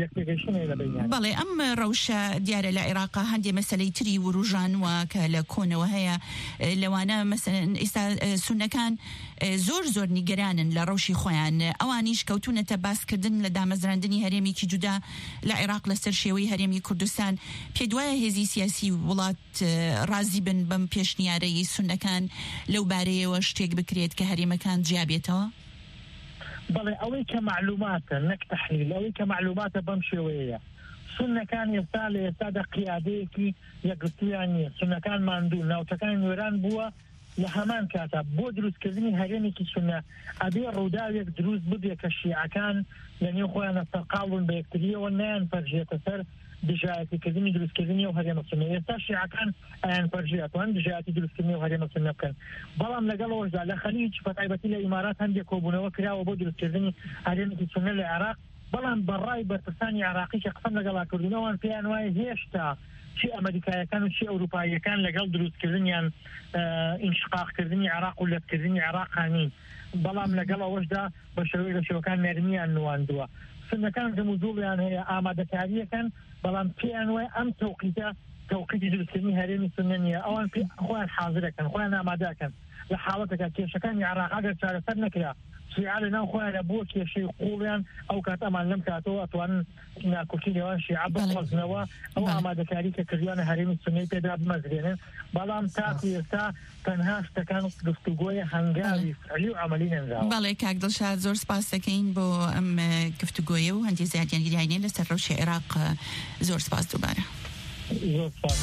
بەڵێ ئەم ڕەوشە دیارە لە عێراقا هەندێ مەسەلەی تری وروژانوە کە لە کۆنەوە هەیە، لەوانە مەسەلەن ئێستا سونەکان زۆر زۆر نیگەرانن لە ڕەوشی خۆیان، ئەوانیش کەوتونەتە باسکردن لە دامەزراندنی هەرێمێکی جودا لە عێراق لەسەر شێوەی هەرێمی کوردستان. پێ دوایە هێزی سیاسی وڵات ڕازی بن بەم پێشنیارەی سونەکان لەو بارەیەوە شتێک بکرێت کە هەرێمەکان جیابێتەوە؟ بەڵێ ئەوەی کە معلوماتە نەک تەحلیل، ئەوەی کە معلوماتە بەم شێوەیە. سونەکان ئێستا لە ئێستادا قیادەیەکی یەکگرتویان نییە، سونەکان ماندوو، ناوچەکانی نوێران بووە لهمان كاتا بو دروس كردني هرمي كيشنا ابي روداويك دروس بدي كشيعكان لان يخوانا تقاول بكتيريا ونان فرجيه تسر دجاجتي كردني دروس كردني وهرم السنه الشيعكان ان فرجيه وان دجاجتي دروس كردني وهرم السنه كان بلام لقال وزع الخليج فتعيبتي الامارات عندي كوبونه وكرا وبو دروس كردني هرم السنه العراق بلام براي برتساني عراقي قسم لقال كردنا وان في انواع هيشتا شيء أمريكا كانوا شيء أوروبا كان لقل دروس كردنيان اه انشقاق كردني عراق ولا كردني عراق هانين بلام لقل وجدا بشروي شو كان مرمي النوان دوا سنة كان كموضوع يعني هي آمادة كارية كان بلام في أنواع أم توقيته توقيت دروس كردني هرمي سننية أو أن في أخوان حاضرة كان أخوان آمادة كان لحالتك كيف كان عراق أقدر شارع سنة كذا في علينا أخوان أبوك يا شيء قولان أو كانت أمان لم كاتو أتوان ناكوكي لوان شيء عبد مزنوا أو أمادة كاريكا كريان هرمي السنة بيدا بمزرين بلام تاكي تا تنهاش تكان گفتگوی هنگاوی فعلی و عملی نزاو بله کاغدل شاد زور سپاس دکین بو ام گفتگوی و هندی زیادیان گریانی لسر روش عراق زور سپاس دوباره زور سپاس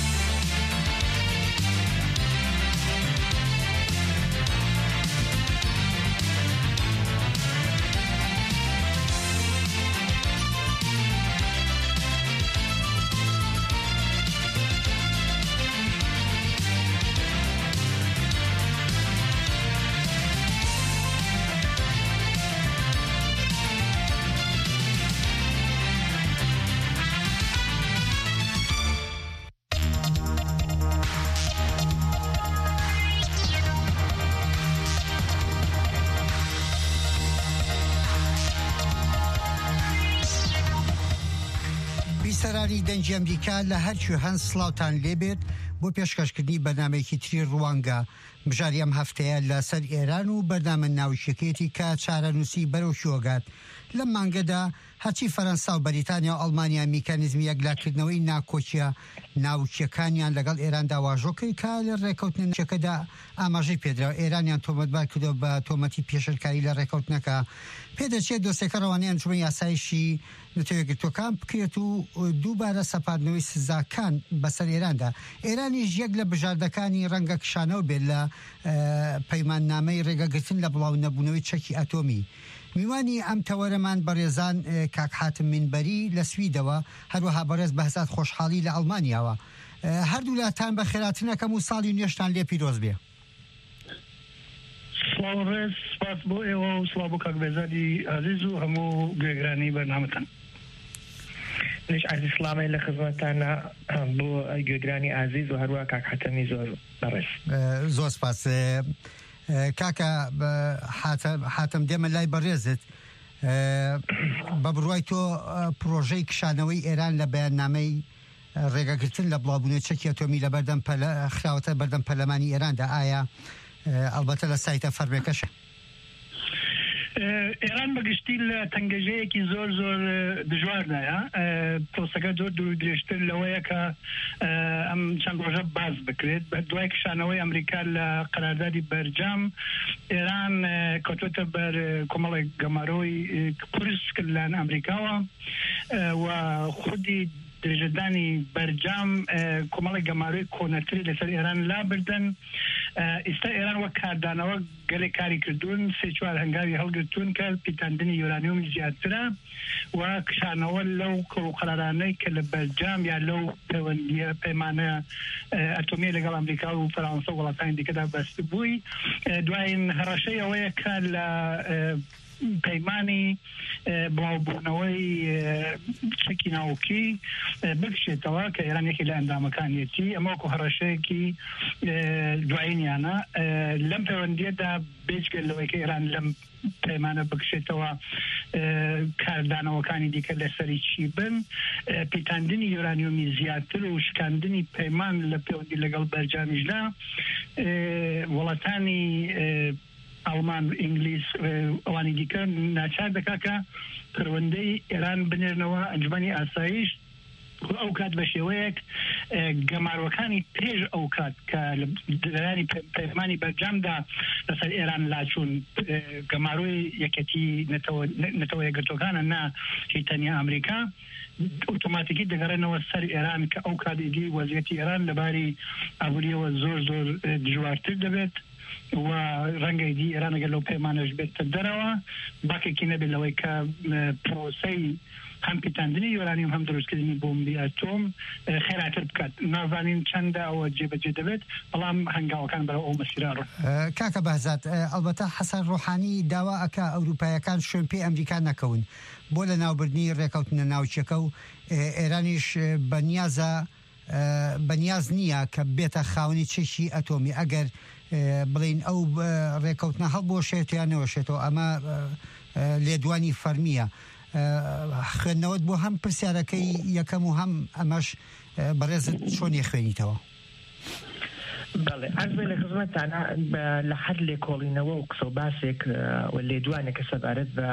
سەرانی دەنگی ئەمریکا لە هەرچی هەن سڵاوتان لێبێت بۆ پێشکەشکردنی بەرنامەیەکی تری ڕوانگە بژاری ئەم هەفتەیە لەسەر ئێران و بەردامە ناوچەکەیەتی کە چارەنووسی بەرەو شۆگات لەم مانگەدا هەرچی فەرەنسا و بەریتانیا و ئەڵمانیا میکانیزمی یەکلاکردنەوەی ناکۆچیە ناوچەکانیان لەگەڵ ئێراندا واژۆکەی کا لە ڕێکەوتنە ناوچەکەدا ئاماژەی پێدراوە ئێرانیان تۆمەتبار کردەوە بە تۆمەتی پێشەرکاری لە ڕێکەوتنەکە پێدەچێت دۆسێکە ڕەوانەی ئەنجومەنی یاسایشی نەتەوەیەکگرتووەکان بکرێت و دووبارە سەپاردنەوەی سزاکان بەسەر ئێراندا ئێرانیش یەک لە بژاردەکانی ڕەنگە کشانەوە بێت لە پەیماننامەی ڕێگەگرتن لە بڵاو نەبوونەوەی چەکی ئەتۆمی میوانی ئەم تەوەرەمان بەڕێزان کاک حاتم مینبەری لە سویدەوە هەروەها بەڕێز بەهزاد خۆشحاڵی لە ئەڵمانیاوە هەردوو لاتان بە خێراتنەکەم و ساڵی نوێشتان لێ پیرۆز بێ سڵاو سپاس بۆ ئێوە و سڵاو بۆ کاک بێزادی عەزیز و هەموو گوێگرانی بەرنامەتان ليش عزيز سلامي لخدمتنا بو گوێگرانی عزیز و هەروە کاک حاتمی زۆر بەڕێز زۆر سپاس کاکە حاتم دێمە لای بەڕێزت بە بڕوای تۆ پرۆژەی کشانەوەی ئێران لە بەیاننامەی ڕێگەگرتن لە بڵاوبوونەوەی چەکی ئەتۆمی لە بەردەم خراوەتە بەردەم پەرلەمانی ئێراندا ئایا ئەلبەتە لە سایتە فەرمێکەشە ئێران بەگشتی لە تەنگەژەیەکی زۆر زۆر دژواردایە پرۆسەکە زۆر دوور درێژتر لەوەیە کە ئەم چەند ڕۆژە باز بکرێت بە دوای کشانەوەی ئەمریکا لە قەراردادی بەرجام ئێران کەوتوتە بەر کۆمەڵێک گەمارۆی کورس کرد لەلایەن ئەمریکاوە و خودی درێژەدانی بەرجام کۆمەڵی گەمارۆی کۆنەتری لەسەر ئێران لابردن ئێستا ئێران وەک کاردانەوە گەلێک کاری کردوون سێ چوار هەنگاوی هەڵگرتوون کە پیتاندنی یۆرانیۆمی زیاترە و کشانەوە لەو کڕوقەرارانەی کە لە بەرجام یا لەو پەیوەندیە پەیمانە ئەتۆمیە لەگەڵ ئەمریکا و فەرەنسا و وڵاتانی دیکەدا بەست بووی دوایین هەڕەشەی ئەوەیە کە لە پەیمانی بڵاوبوونەوەی چەکی ناوکی بکشێتەوە کە ئێران یەکی لە ئەندامەکانیەتی ئەمە وەکو هەڕەشەیەکی دوایینیانە لەم پەیوەندیەدا بێجگەل لەوەی کە ئێران لەم پەیمانە بکشێتەوە کاردانەوەکانی دیکە لەسەری چی بن پیتاندنی یۆرانیۆمی زیاتر و شکاندنی پەیمان لە پەیوەندی لەگەڵ بەرجامیشدا وڵاتانی ئەڵمان و ئینگلیز ئەوانی دیکە ناچار دەکا کە پەروەندەی ئێران بنێرنەوە ئەنجومەنی ئاسایش ئەو کات بە شێوەیەک گەماروەکانی پێش ئەو کات کە لەلایەنی پەیمانی بەرجامدا لەسەر ئێران لاچوون گەماروی یەکەتی نەتەوە یەکگرتوەکانە نا هیتەنیا ئەمریکا ئۆتۆماتیکی دەگەڕێنەوە سەر ئێران کە ئەو کاتێکی وەزیەتی ئێران لەباری ئابووریەوە زۆر زۆر دژوارتر دەبێت و ڕەنگەی دی ئێران ئەگەر لەو پەیمانەش بێتە دەرەوە باکێکی نەبێت لەوەی کە پرۆسەی هم پیتاندنی یورانیوم هم دروستکردنی بۆمبی ئەتۆم خێراتر بکات نازانین چەندە ئەوە جێبەجێ دەبێت بەڵام هەنگاوەکان بەرەو ئەو مەسیرە ڕۆ کاکە بەهزات ئەلبەتە حەسەن ڕۆحانی داوا ئەکا ئەوروپایەکان شوێن پێی ئەمریکا نەکەون بۆ لە ناوبردنی ڕێکەوتنە ناوچەکە و ئێرانیش بەنیازە بەنیاز نییە کە بێتە خاوەنی چێشی ئەتۆمی ئەگەر بڵین ئەو ڕێکەوتنە هەڵبۆشێتیان نەوەشێتەوە ئەمە لێدوانی فەرمیە خوێندنەوەت بۆ هەم پرسیارەکەی یەکەم و هەم ئەمەش بەڕێزت چۆنی خوێنیتەوە بەڵێ ئەرزێ لە خزمەتانە لە حەد لێکۆڵینەوە و قسە و باسێک لێدوانێکە سەبارەت بە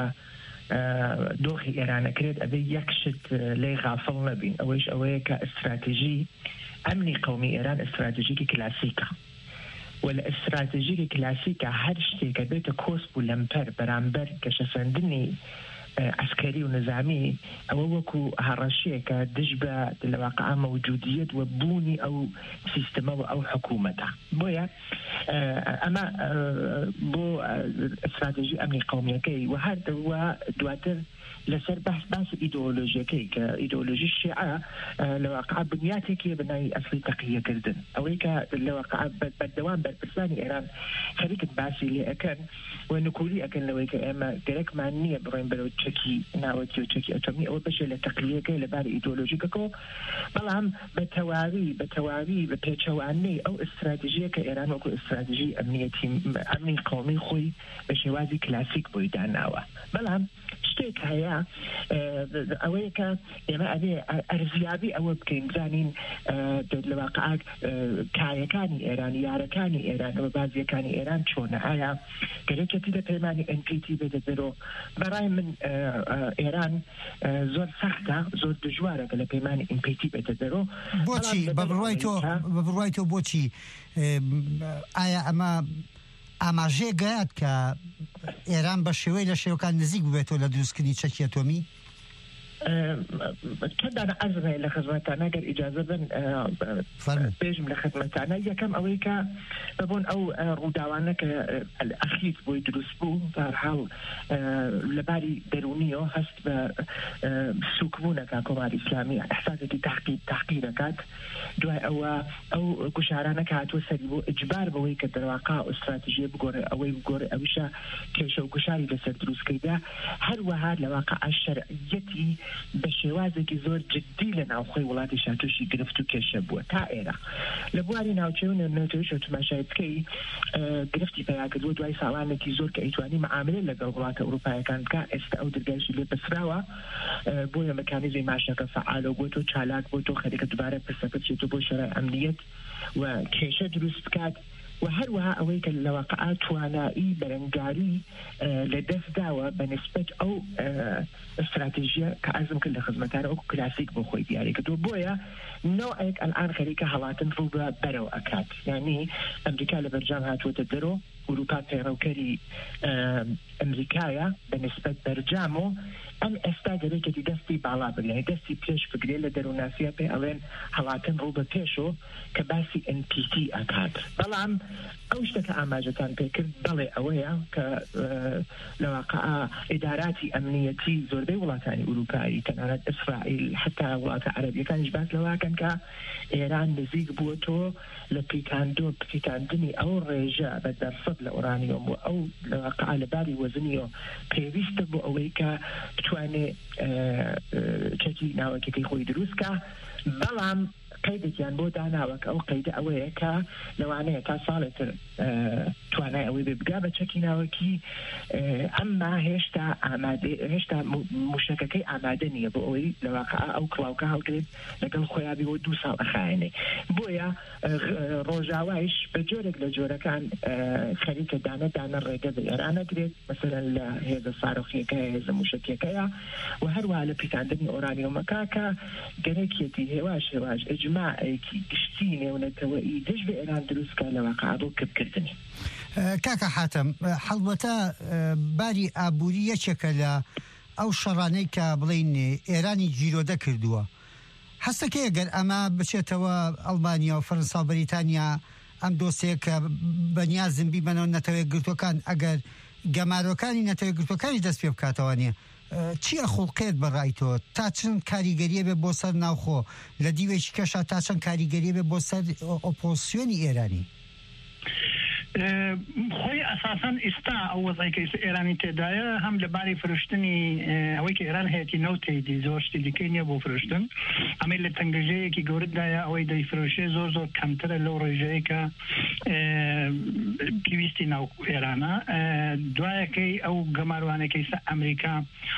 دۆخی ئێرانەکرێت ئەبێ یەکشت لێ غافڵ نەبین ئەوەیش ئەوەیە کە ئەستراتیژی ئەمنی قەومی ئێران ئەستراتیژیکی کلاسیکە و لە ئەستراتیژیکی کلاسیکە هەر شتێکە بێتە کۆسپ و لەمپەر بەرامبەر گەشەسەندنی عسکری و نظامی ئەوە وەکو هەڕەشیەکە دژ بە لەواقع مەوجودیەت و بوونی ئەو سیستەمە و ئەو حکوومەتە بۆیە ئەمە بۆ ئەستراتیژی ئەمنی قەومیەکەی و هەردەوە دواتر لەسەر بەس باس ئیدۆلۆژیەکەی کە ئیدۆلۆژی شیعە لەواقع بنیاتێکی بنای ئەسلی تەقیەکردن ئەوەی کە لەواقع بەردەوام بەرپرسانی ئێران خەریکت باسی لێ ئەکەن و نکولی ئەکەن لەوەی کە ئێمە گەرەکمان نییە بڕۆین بەرەو چەکی ناوەتی و چەکی ئەتۆمی ئەوە بەشێ لە تەقیەکەی لەبارە ئیدۆلۆژیکەکەەوە بەڵام بە تەواوی بە تەواوی بە پێچەوانەی ئەو ئستراتیژیە کە ئێران وەکو ئستراتیژی ئەمنیەتی ئەمنی قەومی خۆی بە شێوازی کلاسیک بۆی داناوە بەڵام شتێک هەیە ئەوەیە کە ئێمە ئەبێ ئەرزیابی ئەوە بکەین بزانین لەواقع کایەکانی ئێران یارەکانی ئێران ئەوە بازیەکانی ئێران چۆنە ئایا گەرەکەتی لە پەیمانی ئەن پی تی بێتە دەرەوە بەڕای من ئێران زۆر سەختە زۆر دژوارە کە لە پەیمانی ئەن پی تی بێتە دەرەوە بۆچی بە بڕوای تۆ بە بڕوای تۆ بۆچی ئایا ئەمە ئاماژەیە گەیات کە ئێران بە شێوەی لە شێوەکان نزیک بێتەوە لە دروستکردنی چەکی ئەتۆمی چەندانە ئەزمێ لە خزمەتانە گەر ئیجازە بن بێژم لە خزمەتانە یەکەم ئەوەی کە ببوون ئەو ڕووداوانە کە ئەخیت بۆی دروست بوو بەهەرحاڵ لەباری دەرونیەوە هەست بە سوکبوونەکە کۆماری ئیسلامی ئەحساسێکی تحقیق تحقیق دەکات دوای ئەوە ئەو گوشارانە کە هاتووە سەری بۆ ئجبار بەوەی کە دەرواقع ئەستراتیژیە بگۆڕێ ئەوەی بگۆڕێ ئەویشە کێشە و گوشاری لەسەر دروستکەیدا هەروەها لەواقع شەرعیەتی بە شێوازێکی زۆر جدی لە ناوخۆی وڵاتی شاتۆشی گرفت و کێشە بووە تا ئێرە لە بواری ناوچەی و نەوتەویش و تماشای بکەی گرفتی پەیاکردووە دوای ساڵانێکی زۆر کە ئەیتوانی معاملە لەگەڵ وڵاتە ئەوروپایەکان بکە ئێستا ئەو دەرگایشی لێ بەسراوە بۆیە مەکانیزمی ماشەکە فعالە بۆ تۆ چالاک بۆ تۆ خەریکە دووبارە پرسەکە بچێتەوە بۆ شەرای ئەمنیەت و کێشە دروست بکات و هەروەها ئەوەی کە لەواقع توانایی بەرەنگاری لە دەستداوە بە نسبەت ئەو استراتیژیە کە ئازم کرد لە خزمەتانە ئەو کلاسیک بۆ خۆی دیاری کردووە بۆیە نوعێک ئەلان خەریکە هەڵاتن ڕوو بە بەرەو ئەکات یعنی ئەمریکا لە بەرجام هاتووەتە دەرەوە ئوروپا پەیڕەوکەری ئەمریکایە بە نسبەت بەرجام و ئەم ئێستا گەرەکێتی دەستی باڵا بگرێت دەستی پێش بگرێت لە دەرووناسیە پێ ئەڵێن هەڵاتن ڕوو بە پێشۆ کە باسی ئەن پی تی ئەکات بەڵام ئەو شتەکە ئاماژەتان پێکرد بەڵێ ئەوەیە کە لەواقع ئیداراتی ئەمنیەتی زۆربەی وڵاتانی ئوروپایی تەنانەت ئیسرائیل حتا وڵاتە عەرەبیەکانیش باس لەواکەن کە ئێران نزیک بووەتەوە لە پیتاندۆ پیتاندنی ئەو ڕێژە بە دەرسەد لە ئۆرانیۆم و ئەو لەواقع لەباری وەزنیەوە پێویستە بۆ ئەوەی کە بتوانێت چەکی ناوەکەکەی خۆی دروستکە بەڵام قەیدێکیان بۆ داناوەکە ئەو قەیدە ئەوەیە کە لەوانەیە تا ساڵێتر توانای ئەوەی بێ بگا بە چەکی ناوەکی ئەمما هێشتا ئامادە هێشتا موشەکەکەی ئامادە نییە بۆ ئەوەی لەواقع ئەو کڵاوکە هەڵگرێت لەگەڵ خۆیابی بۆ دوو ساڵ ئەخایەنێ بۆیە ڕۆژاوایش بە جۆرێک لە جۆرەکان خەریکە دانە دانە ڕێگە بە ئێرانەگرێت مەسەرەن لە هێزە ساڕۆخیەکەیە هێزە موشکیەکەیە و هەروە لە پیتاندنی ئۆرانیۆمەکە کە گەرەکێتی هێواش هێواش ئەجماعێکی گشتی نێونەتەوەئی دژ بە ئێران دروستکە لەواقع بۆ کردکردنی کاکە حاتەم هەڵبەتە باری ئابووری یەکێکە لە ئەو شەڕانەی کە بڵین ئێرانی جیرۆدە کردووە هەستەکەی گەر ئەمە بچێتەوە ئەڵمانیا و فەرەنسا و بەریتانیا ئەم دۆسەیە کە بەنیازم بیبەنەوە نەتەوەیە گرتوەکان ئەگەر گەمارۆکانی نەتەوەیە گرتوەکانی دەست پێ بکاتەوە نیە چیە خوڵقێت بەڕای تۆ تا چەند کاریگەریە بێ بۆ سەر ناوخۆ لە دیوێکی کەشە تا چەند کاریگەریە بێ بۆ سەر ئۆپۆزیسیۆنی ئێرانی خۆی ئەساساً ئێستا ئەو وەزایکە ئێرانی تێدایە هەم لەباری فرشتنی ئەوەی کە ئێران هەیەی نەوتێدی زۆر شتی دیکەی نییە بۆ فرشتن ئەمەی لە تەنگەژەیەکی گەورەدایە ئەوەی دەیفرۆشێ زۆر زۆر کەمترە لەو ڕێژەیە کە پێویستی ناو ئێرانە دوایەکەی ئەو گەماروانەکەی سە ئەمریکا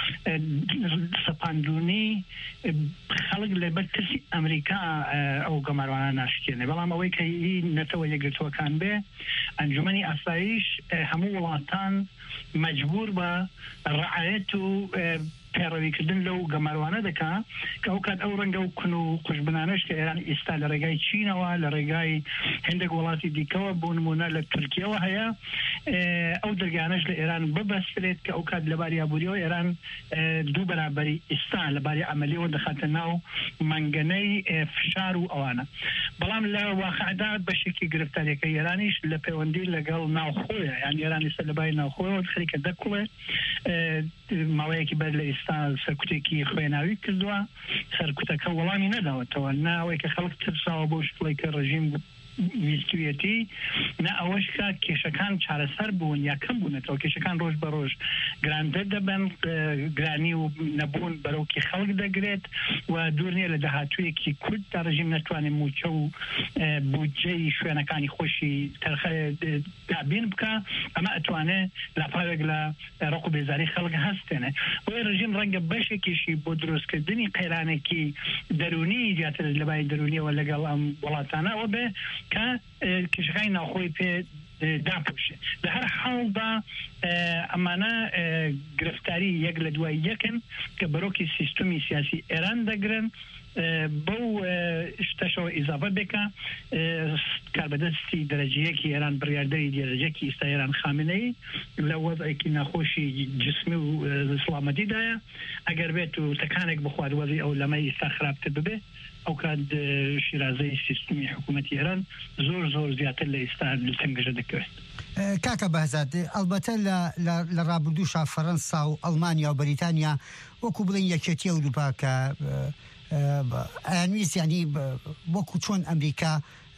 سەپاندونی خەڵک لەبەر ترسی ئەمریکا ئەو گەماروانە ناشکێنێ بەڵام ئەوەی کە نەتەوە یەکگرتووەکان بێ ئەنجومەنی ئاسایش هەموو وڵاتان مەجبور بە ڕعایەت و پێڕەویکردن لەو گەماروانە دەکا کە ئەو کات ئەو ڕەنگە و کون و خوشبنانەش کە ئێران ئێستا لە ڕێگای چینەوە لە ڕێگای هەندێک وڵاتی دیکەوە بۆ نمونە لە تورکیەوە هەیە ئەو دەرگانەش لە ئێران ببەسترێت کە ئەو کات لەباری یابووریەوە ئێران دوو بەرابەری ئێستا لەباری ئەمەلیەوە دەخاتە ناو مەنگەنەی فشار و ئەوانە بەڵام لە واقعدا بەشێکی گرفتاریەکە ئێرانیش لە پەیوەندی لەگەڵ ناوخۆیە یان ئێران ئێستا لەباری ناوخۆیەوە خەریکە دەکوڵێ ماوەیەکی بەر لە ئێستا سەرکوتێکی خوێناوی کردووە سەرکوتەکە وەڵامی نەداوەتەوە ناوەی کە خەڵک ترساوە بۆ شتڵی کە ڕژیم ویستویەتی نە ئەوەش کە کێشەکان چارەسەر بوون یا کەم بوونەتەوە کێشەکان ڕۆژ بە ڕۆژ گرانتر دەبن گرانی و نەبوون بەرەوکی خەڵک دەگرێت و دوور نیە لە داهاتوویەکی کورد تا ڕژیم نەتوانێت موچە و بودجەی شوێنەکانی خۆشی تەرخە دابین بکە ئەمە ئەتوانێت لاپاوێک لە ڕق و بێزاری خەڵک هەستێنێ بۆی ڕژیم ڕەنگە بەشێکیشی بۆ دروستکردنی قەیرانێکی دەرونی جیاتر لەبای دەرونیەوە لەگەڵ ئەم وڵاتانەوە بێ کە کێشەکانی ناوخۆی پێ داپۆشێ لە هەر حاڵدا ئەمانە گرفتاری یەک لە دوای یەکن کە بەرۆکی سیستمی سیاسی ئێران دەگرن بەو شتەشەوە ئیزافە بێکە کاربەدەستی دەرەجەیەکی ئێران بڕیاردەری دەرەجەیەکی ئێستا ئێران خامنەی لە وەزایەکی ناخۆشی جسمی و سڵامەتیدایە ئەگەر بێت و تەکانێک بخوات وەزی ئەو لەمە ئێستا خراپتر ببێ ئەو کات شیرازەی سیستمی حکوومەتی ئێران زۆر زۆر زیاتر لە ئێستا لە تەنگەژە دەکەوێت کاکە بەهزاد ئەلبەتە لە ڕابردووشا فەڕەنسا و ئەڵمانیا و بەریتانیا وەکو بڵین یەکێتی ئەوروپا کە ئەویست ینی وەکو چۆن ئەمریکا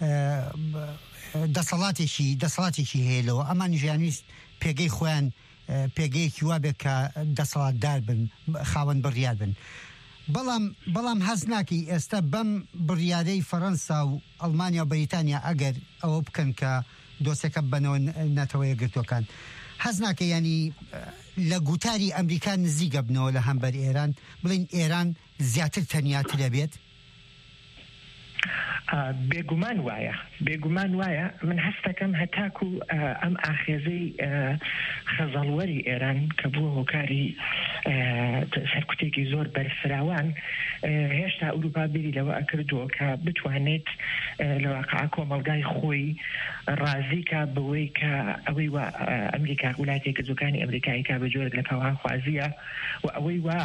دەسەڵاتێکی دەسەڵاتێکی هەیەلەوە ئەمان ژیانویست پێگەی خۆیان پێگەیەکی وابێت کە دەسەڵاتدار بن خاوەن بڕیار بن بەڵام بەڵام حەز ناکەی ئێستا بەم بڕیارەی فەڕەنسا و ئەڵمانیا و بەریتانیا ئەگەر ئەوە بکەن کە دۆسەکە بنەوە نەتەوەیە گرتوەکان حەز ناکە ینی لە گوتاری ئەمریکا نزیگە بنەوە لە هەمبەر ئێران بڵین ئێران زیاتر تەنیاترە بێت بێگومان وایە بێگومان وایە من هەستەکەم هەتاکو ئەم ئاخێزەی خەزەڵوەری ئێران کە بووە هۆکاری سەرکوتێکی زۆر بەرفراوان هێشتا ئەوروپا بیری لەوە ئەکردووە کە بتوانێت لەواقع کۆمەڵگای خۆی ڕازیکە بەوەی کە ئەوەی وا ئەمریکا وڵاتێک گەزۆکانی ئەمریکاییکا بە جۆرێک لە پاوانخوازیە و ئەوەی وا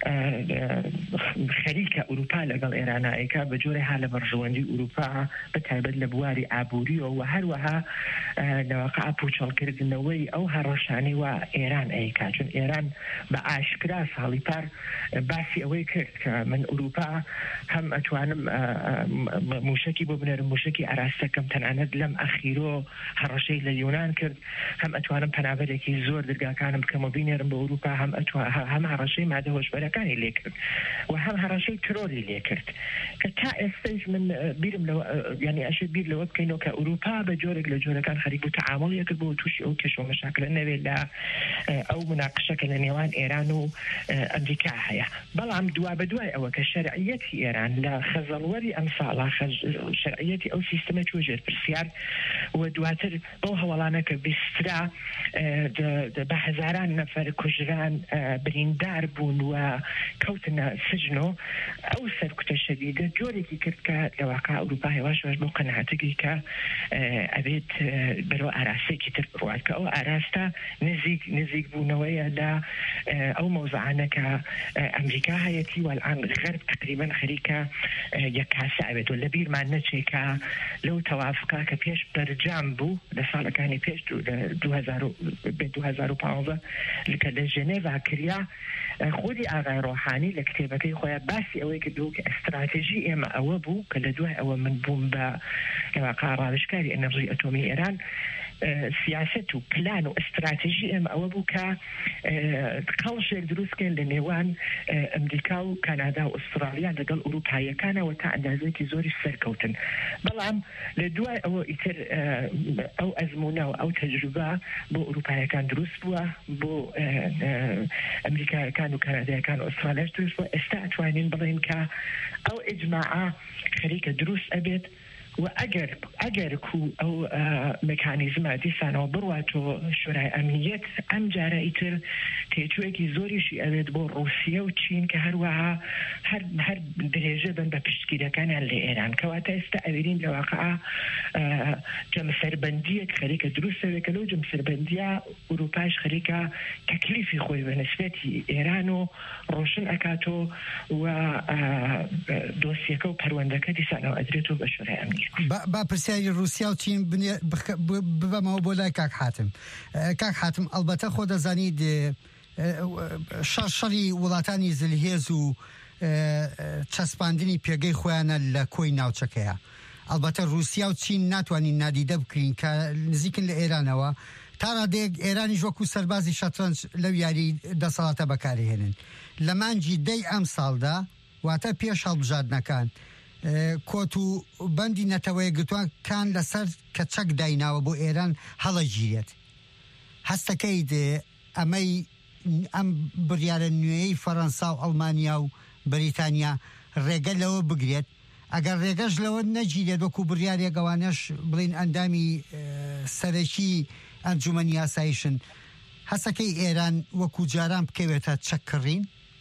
خەریکە ئەوروپا لەگەڵ ئێرانایەکە بە جۆرە ها لە بەڕژەوەندی ئەوروپا بەتایبەت لە بواری ئابووریەوە و هەروەها لەواقع پوچەڵکردنەوەی ئەو هەڕەشانی وا ئێران ئەیکا چون ئێران بە ئاشکرا ساڵی پار باسی ئەوەی کرد کە من ئەوروپا هەم ئەتوانم موشکی بۆ بنێرم موشکی ئاراستەکەم تەنانەت لەم ئەخیرۆ هەڕەشەی لە یۆنان کرد هەم ئەتوانم پەنابەرێکی زۆر دەرگاکانم بکەمەوە بینێرم بە ئەوروپا هەم هەم هەڕەشەی مادە هۆشبەرەکانی لێ کرد و هەم هەڕەشەی ترۆری لێ کرد کە تا ئێستەش من بیرم لەوە ینی ئەشێ بیر لەوە بکەینەوە کە ئەوروپا بە جۆرێک لە جۆرەکان خەریک و تەعامڵ کرد بۆ تووشی ئەو کێشە و مەشاکلە نەوێت لە ئەو مناقشەکە لە نێوان ئێران و ئەمریکا هەیە بەڵام دوا بە دوای ئەوە کە شەرعیەتی ئێران لە خەزەڵوەری ئەم ساڵا شەرعیەتی ئەو سیستەمە چۆژێت پرسیار و دواتر بەو هەوڵانە کە بیسترا بە هەزاران نەفەر کوژران بریندار بوون و کەوتنە سجنۆ ئەو سەرکوتە شەدیدە جۆرێکی کرد کە لەواقع ئەوروپا هێواش بۆ قەنەعەتێکی کە ئەبێت بەرەو ئاراستێکی تر بڕوات کە ئەو ئاراستە نزیک نزیک بوونەوەیە لە ئەو مەوزعانە کە ئەمریکا هەیەتی والعان غەرب تقریبا خەریکە یەک کاسە ئەبێت و لە بیرمان نەچێت کە لەو تەوافقا کە پێش بەرجام بوو لە ساڵەکانی پێش دو هەزار و پانزە کە لە ژنێڤا کریا خۆی ئاغای ڕۆحانی لە کتێبەکەی خۆیان باسی ئەوەی کردو کە ئەستراتێژی ئێمە ئەوە بوو کە لە دوای ئەوە من بووم بە ڕاوێژکاری ئەنەرژی ئەتۆمی ئێران سیاست و پلان و استراتیژی ئێمە ئەوە بوو کە قەڵشێک دروستکەن لە نێوان ئەمریکا و کانادا و ئوسترالیا لەگەڵ ئوروپایەکانەوە تا ئەندازەیەکی زۆری سەرکەوتن بەڵام لە دوای ئەوە ئیتر ئەو ئەزمونە و ئەو تەجروبە بۆ ئوروپایەکان دروست بووە بۆ ئەمریکایەکان و کانادایەکان و ئوسترالیاش دروست بووە ئێستا ئەتوانین بڵێن کە ئەو ئیجماعە خەریکە دروست ئەبێت و ئەگەر ئەگەر کو ئەو مکانیزمە دیسانەوە بڕواتۆ شورای ئەمنیەت ئەم جارە ئیتر تێچوویەکی زۆریشی ئەوێت بۆ ڕوسیا و چین کە هەروەها هەر درێژە بن بە پشتگیرەکانیان لە ئێران کەواتە ئێستا ئەوێرین لە واقعا جەمسەربەندیەک خەریکە دروستەوێت کە لەو جەمسەربەندیە ئوروپاش خەریکە تەکلیفی خۆی بە نسبەتی ئێران و ڕۆشن ئەکاتۆ و دۆسیەکە و پەروەندەکە دیسانەوە ئەدرێتەوە بە شورای ئەمنیەت. با پرسیاری رووسیا و چین ببەمەوە بۆ لای کاک حاتم کاک حاتم ئەلبەتە خۆ دەزانید شەڕی وڵاتانی زلهێز و چەسپاندنی پێگەی خۆیانە لە کۆی ناوچەکەیە ئەلبەتە رووسیا و چین ناتوانین نادیدە بکرین کە نزیکن لە ئێرانەوە تا ڕادێک ئێرانی وەکو سەربازی شەترەنج لەو یاری دەسەڵاتە بەکارهێنن لە مانگی دەی ئەم ساڵدا واتە پێش هەڵبژاردنەکان کۆت و بەندی نەتەوەیە گرتوان کان لەسەر کە چەک دایناوە بۆ ئێران هەڵەگیرێت هەستەکەی ئەمەی ئەم بڕیارە نوێیەی فەڕەنسا و ئەڵمانیا و بەریتانیا ڕێگە لەوە بگرێت ئەگەر ڕێگەش لەوە نەگیرێت وەکو بڕیارێک ئەوانەش بڵین ئەندامی سەرەکی ئەنجومەنی یاساییشن هەستەکەی ئێران وەکو جاران بکەوێتە چەککڕین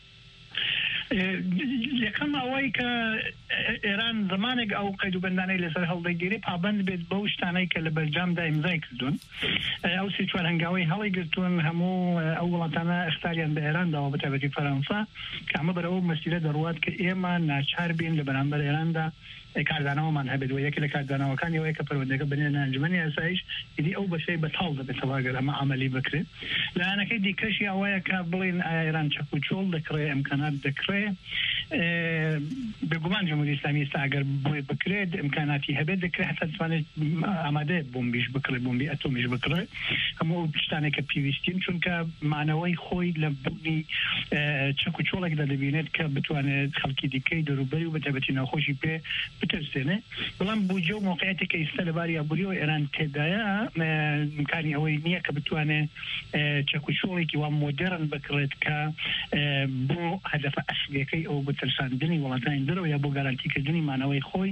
یەکەم ئەوەی کە ئێران زمانێک ئەو قەید و بەندانەی لەسەر هەڵدەگیری پابند بێت بەو شتانەی کە لە بەرجامدا ئیمزای کردوون ئەو سی چوار هەنگاوی هەڵی گرتوون هەموو ئەو وڵاتانە ئەختاریان بە ئێراندا بە تایبەتی فەرەنسا کە ئەمە بەرەوە مەسیرە دەڕوات کە ئێمە ناچار بین لە بەرامبەر ئێراندا کاردانەوەمان هەبێت و یەکێک لە کاردانەوەکانی ئەوەیە کە پەروەردەکە بنێنە ئەنجومەنی یاساییش ئیدی ئەو بەشەی بەتاڵ دەبێتەوە ئەگەر ئەمە عەمەلی بکرێت لایەنەکەی دیکەشی ئەوەیە کە بڵێن ئایا ئێران چەک و چۆڵ دەکڕێت ئیمکانات دەکڕێت بێگومان جمهوری ئیسلامی ئێستا ئەگەر بۆی بکرێت ئیمکاناتی هەبێت دەکرێت هەتا دەتوانێت ئامادەیە بۆمبیش بکڕێت بۆمبی ئەتۆمیش بکڕێت هەموو شتانێک کە پێویستین چونکە مانەوەی خۆی لە بوونی چەک و چۆڵێکدا دەبینێت کە بتوانێت خەڵکی دیکەی دەروبەری و بەتایبەتی ناخۆشی پێ بترسێنێ بەڵام بوجە و موقعیەتی کە ئێستا لەباری ئابووریەوە ئێران تێدایە ئیمکانی ئەوەی نییە کە بتوانێت چەک و چۆڵێکی وا مۆدێرن بکڕێت کە بۆ هەدەفە ئەسلیەکەی ئەو بترساندنی وڵاتانی دەرەوە یا بۆ گارانتیکردنی مانەوەی خۆی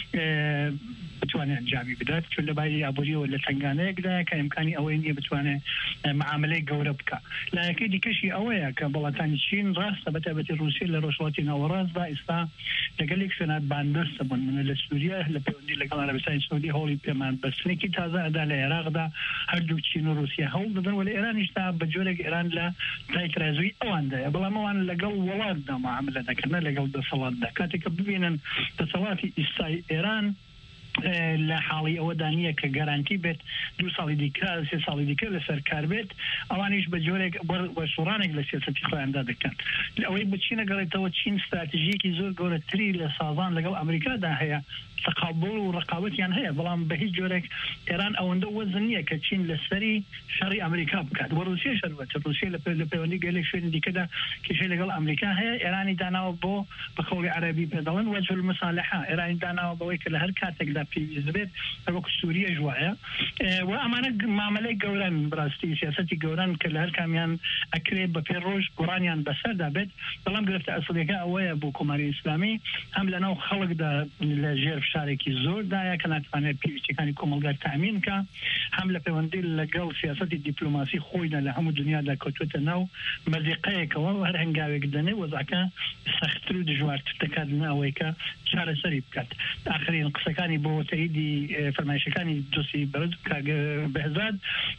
بتوانێت ئەنجامی بدات چون لەباری ئابووریەوە لە تنگانەیەکدا کە ئیمکانی ئەوەی نییە بتوانێت معاملەی گەورە بکە لایەکەی دیکەشی ئەوەیە کە وڵاتانی چین ڕاستە بەتایبەتی رووسیا لە ڕۆژهەڵاتی ناوەڕاستدا ئێستا لەگەڵ یەک سەنات باندەستە بوون من لە سووریا لە پەیوەندی لەگەڵ عەرەبستانی سعودی هەوڵی پێمان بەستنێکی تازە ئەدا لە عێراقدا هەردوو چین و رووسیا هەوڵ دەدەن و لە ئێرانیشتا بە جۆرێک ئێران لە تایترازوی ئەوەندەیە بەڵام ئەوان لەگەڵ وڵاتدا معاملە دەکەن لەگەڵ دەسەڵاتدا کاتێککە ببینن دەسەڵاتی ئیسای ئێران لە حاڵی ئەوەدا نییە کە گارانتی بێت دوو ساڵی دیکە سێ ساڵی دیکە لەسەر کار بێت ئەوانیش بە جۆرێک وەسوڕانێک لە سیاسەتی خۆیاندا دەکەن ئەوەی بچینە گەڵێتەوە چین استراتیژیەکی زۆر گەورەتری لە سازان لەگەڵ ئەمریکادا هەیە تقابل و ڕقابەتیان هەیە بەڵام بە هیچ جۆرێک ئێران ئەوەندە وەزن نییە کە چین لەسەری شەڕی ئەمریکا بکات وە رووسیا شەروەتە رووسیا لە پەیوەندی گەلێک شوێنی دیکەدا کێشەی لەگەڵ ئەمریکا هەیە ئێرانی داناوە بۆ بە قەوڵی عەرەبی پێدەڵێن وەجه المصالحە ئێرانی داناوە بەوەی کە لە هەر کاتێکدا پێویست بێت وەکو سووریا ژوایە و ئەمانە مامەلەی گەورەن بڕاستی سیاسەتی گەورەن کە لە هەر کامیان ئەکرێ بە پێ ڕۆژ گۆڕانیان بەسەردا بێت بەڵام گرفتە ئەسڵیەکە ئەوەیە بۆ کۆماری ئیسلامی هەم لەناو خەڵکدا لە ژێر فشارێکی زۆردایە کە ناتوانێت پێویستیەکانی کۆمەلگار تامین کە حمله پەیوەندی لەگەڵ سیاسەتی دیپلۆماسی خۆینە لە هەموو دنیادا کەوتوێتە ناو مەزیقەیەکەوە هەر هەنگاوێک دەنێ وەزعەکە سەختتر و دژوارتر دەکات لەوەی کە چارەسەری بکات. ئاخرین قسەکانی بۆ تاییدی فەرمایشەکانی دۆسی بەرز کاگە بەهزاد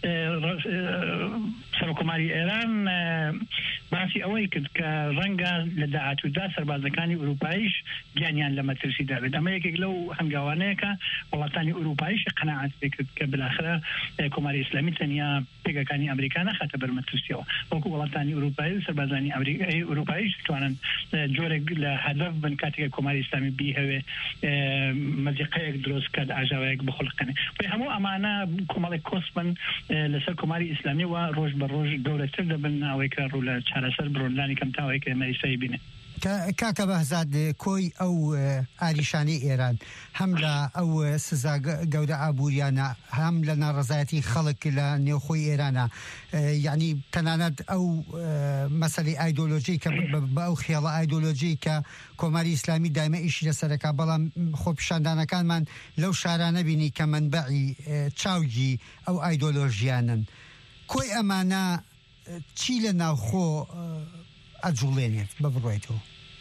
سەرۆکۆماری ئێران باسی ئەوەی کرد کە ڕەنگە لە داهاتوودا سەربازەکانی ئوروپاییش گیانیان لە مەترسیدا بێت. ئەمە یەکێک لەو هەنگاوانەیە کە وڵاتانی ئوروپاییش قەناعەت پێ کرد کە بلاخرە کۆماری ئیسلامی تەنیا پێگەکانی ئەمریکا نەخاتە بەر مەترسیەوە، وەکو وڵاتانی ئوروپایی و سەربازانی ئەمریکای ئوروپاییش توانن جۆرێک لە هەدەف بن کاتێک کۆماری ئیسلامی بیهەوێ مەزیقەیەک دروست کات ئاژاوەیەک بخڵقنێ. بۆی هەموو ئەمانە کۆمەڵێک کۆس بن لەسەر کۆماری ئیسلامی و ڕۆژ بە ڕۆژ گەورەتر دەبن ئەوەی کە ڕوو لە چارەسەر بڕۆندانی کەم تاوەی کە ئێمە ئێستا بینێ. کاکە بەهزاد کۆی ئەو ئاریشانی ئێران هەم لە ئەو سزا گەورە ئابوووریانە هەم لە ناڕزایەتی خەڵک لە نێوخۆی ئێرانە، یعنی تەنانەت ئەو مەسەلەی ئایدۆلۆژی کە بە ئەو خێڵە ئایدۆلۆژی کە کۆماری ئیسلامی دایمە ئیشی لەسەرەکە، بەڵام خۆپیشاندانەکانمان لەو شارانە بینی کە منبەعی چاوگی ئەو ئایدۆلۆژیانن. کۆی ئەمانە چی لە ناوخۆ ئەجوڵێنێت بە بڕۆیتەوە؟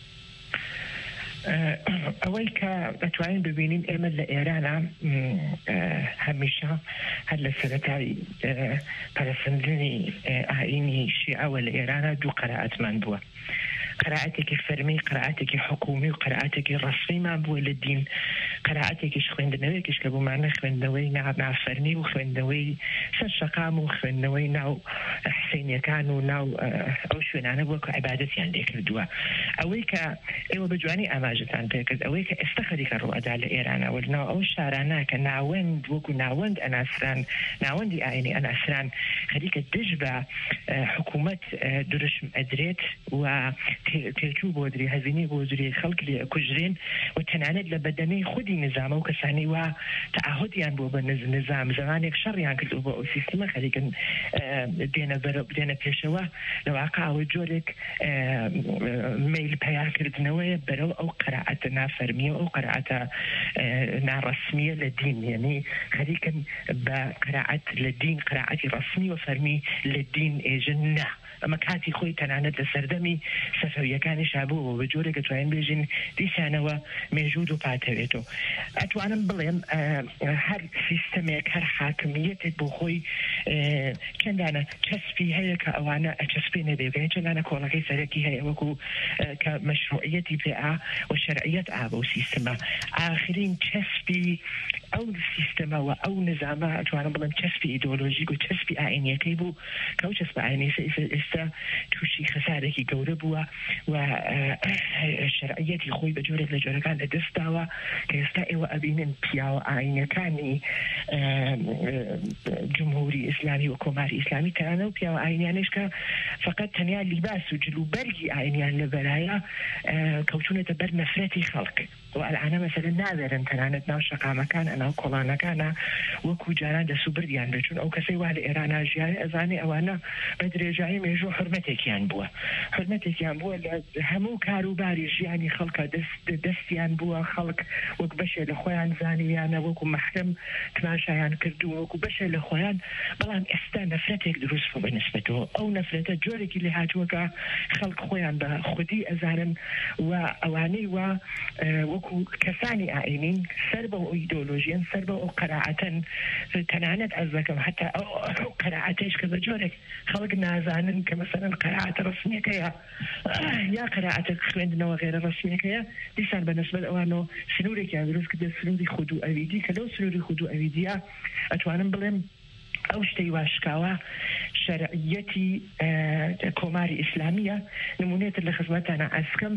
ئەوەی کە دەتوانین ببینین ئێمە لە ئێرانە هەمیشە هەر لە سەرەتای پەرەسەندنی ئاینی شیعەوە لە ئێرانە دوو قەرائەتمان بووە. قراءتێکی فەرمی، قراءتێکی حکومی و قراءتێکی ڕەسمیمان بووە لە دین، قراءتێکیش خوێندنەوەیەکیش کە بوومانە خوێندنەوەی نافەرمی و خوێندنەوەی سەر شەقام و خوێندنەوەی ناو حسینیەکان و ناو ئەو شوێنانە بووە کە عیبادەتیان لێ کردووە. ئەوەی کە ئێوە بە جوانی ئاماژتان پێ کرد، ئەوەی کە ئێستا خەریکە ڕوئەدا لە ئێرانەوە لەناو ئەو شارانە کە ناوەند وەکو ناوەند ئەناسران، ناوەندی ئاینی ئەناسران خەریکە دژ بە حکوومەت درشم ئەدرێت و تێچوو بۆ دری هەزینی بۆ زوری خەڵک لێ کوژرێن و تەنانەت لە بەدەمەی خودی نظامە و کەسانی وا تعهدیان بۆ بە نظام زمانێک شەڕیان کردو بۆ ئەو سیستەمە خەریکن دێنە دێنە پێشەوە لە واقعەوەی جۆرێک میل پەیاکردنەوەیە بەرەو ئەو قەرائەتە نافەرمیە و ئەو قەرائەتە ناڕەسمیە لە دین، یعنی خەریکن بە قەرائەت لە دین، قەرائەتی ڕەسمی و فەرمی لە دین ئێژن نا. ئەمە کاتی خۆی تەنانەت لە سەردەمی سەفەویەکانی شابووەوە بە جۆرێک دەتوانین بێژین دیسانەوە مێژوود و پاتەوێتەوە. ئەتوانم بڵێم هەر سیستەمێک هەر حاکمیەتێک بۆ خۆی چەندانە چەسپی هەیە کە ئەوانە ئەچەسپی نەبێ، چەندانە کۆڵەکەی سەرەکی هەیە وەکو کە مەشروعیەتی پێئا و شەرعیەت ئا بەو سیستەمە. ئاخرین چەسپی ئەو سیستەمەوە ئەو نظامە ئەتوانم بڵێم چەسپی ئیدۆلۆژیک و چەسپی ئاینیەکەی بوو کە ئەو چەسپە ئاینی ئێستا تووشی خەسارێکی گەورە بووە و شەرعیەتی خۆی بە جۆرێک لە جۆرەکان لەدەستداوە کە ئێستا ئێوە ئەبینن پیاوە ئاینەکانی جمهوری ئیسلامی و کۆماری ئیسلامی تەنانە و پیاوە ئاینیانش کە فقط تەنیا لیباس و جلوبەرگی ئاینیان لەبەرایە کەوتونەتە بەر نەفرەتی خەڵک و ئەلعانە مەسەلەن نابێرن تەنانەت ناو شەقامەکان ئەناو کۆڵانەکانە وەکو جاران دەسوبردیان بێتون ئەو کەسەی وا لە ئێرانە ژیاوی ئەزانێ ئەوانە بە درێژایی مێژوو حرمەتێکیان بووە حرمەتێکیان بووە لە هەموو کاروباری ژیانی خەڵکە دەستیان بووە، خەڵک وەک بەشێ لە خۆیان زانیانە وەکو مەحرم تماشایان کردو وەکو بەشێ لە خۆیان، بەڵام ئێستا نەفرەتێک دروست بوو بەنسبەتەوە. ئەو نەفرەتە جۆرێکی لێ هاتووەکە خەڵک خۆیان بە خودی ئەزانن و ئەوانەی وا وەکو کەسانی ئاینین سەر بە ئەو ئیدۆلۆژیان سەر بە ئەو قەرائەتەن تەنانەت ئەز دەکەم حتا ئەو قەرائەتەش کە بە جۆرێک خەڵک نازانن کە مەسەلەن قەرائەتە ڕەسمیەکەیە یا قەرائەتە خوێندنەوە غێرە ڕەسمیەکەیە دیسان بەنسبەت ئەوانەوە سنوورێکیان دروست کردە سنووری خود و ئەویدی کە لەو سنووری خود و ئەویدیە ئەتوانم بڵێم ئەو شتەی واشکاوە شەرعیەتی کۆماری ئیسلامیە. نمونێتر لە خزمەتانە ئەسکەم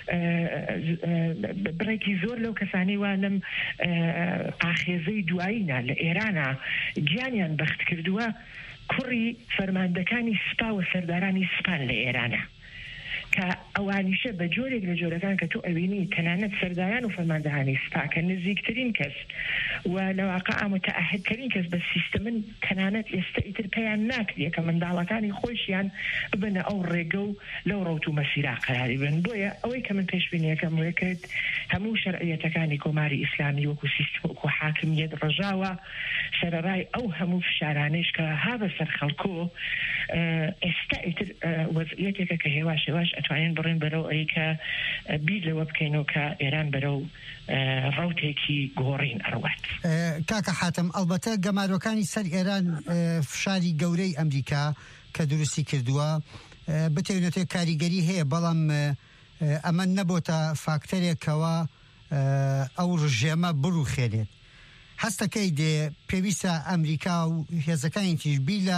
بڕێکی زۆر لەو کەسانی وانم ئاخێزەی دوایینا لە ئێرانە گیانیان بەخت کردووە کوڕی فەرماندەکانی سپا و سەردارانی سپان لە ئێرانە کە ئەوانیشە بە جۆرێک لە جۆرەکان کە تۆ ئەوینی تەنانەت سەردایان و فەرماندەهانی سپاکە نزیکترین کەس و لەواقع متعهدترین کەس بە سیستمن تەنانەت ئێستا ئیتر پێیان ناکرێ کە منداڵەکانی خۆشیان ببنە ئەو ڕێگە و لەو ڕەوت و مەسیرا قەراری بن. بۆیە ئەوەی کە من پێشبینیەکەم وەیە کرد هەموو شەرعیەتەکانی کۆماری ئیسلامی وەکو سیستم وەکو حاکمیت ڕژاوە سەرەڕای ئەو هەموو فشارانەیش کە ها بەسەر خەڵکۆ ئێستا ئیتر وەزعیەتێکە کە هێواش هێواش ئەتوانین بڕێن بەرەو ئەی کە بیر لەوە بکەینەوە کە ئێران بەرەو ڕەوتێکی گۆڕین ئەڕوات. کاکە حاتم ئەڵبەتە گەمارۆکانی سەر ئێران فشاری گەورەی ئەمریکا کە دروستی کردووە بتێنێتێک کاریگەری هەیە بەڵام ئەمە نەبۆتە فاکتەرێکەوە ئەو ڕژێمە بڕوخێنێت. هەستەکەی دێ پێویستە ئەمریکا و هێزەکانی تیژبی لە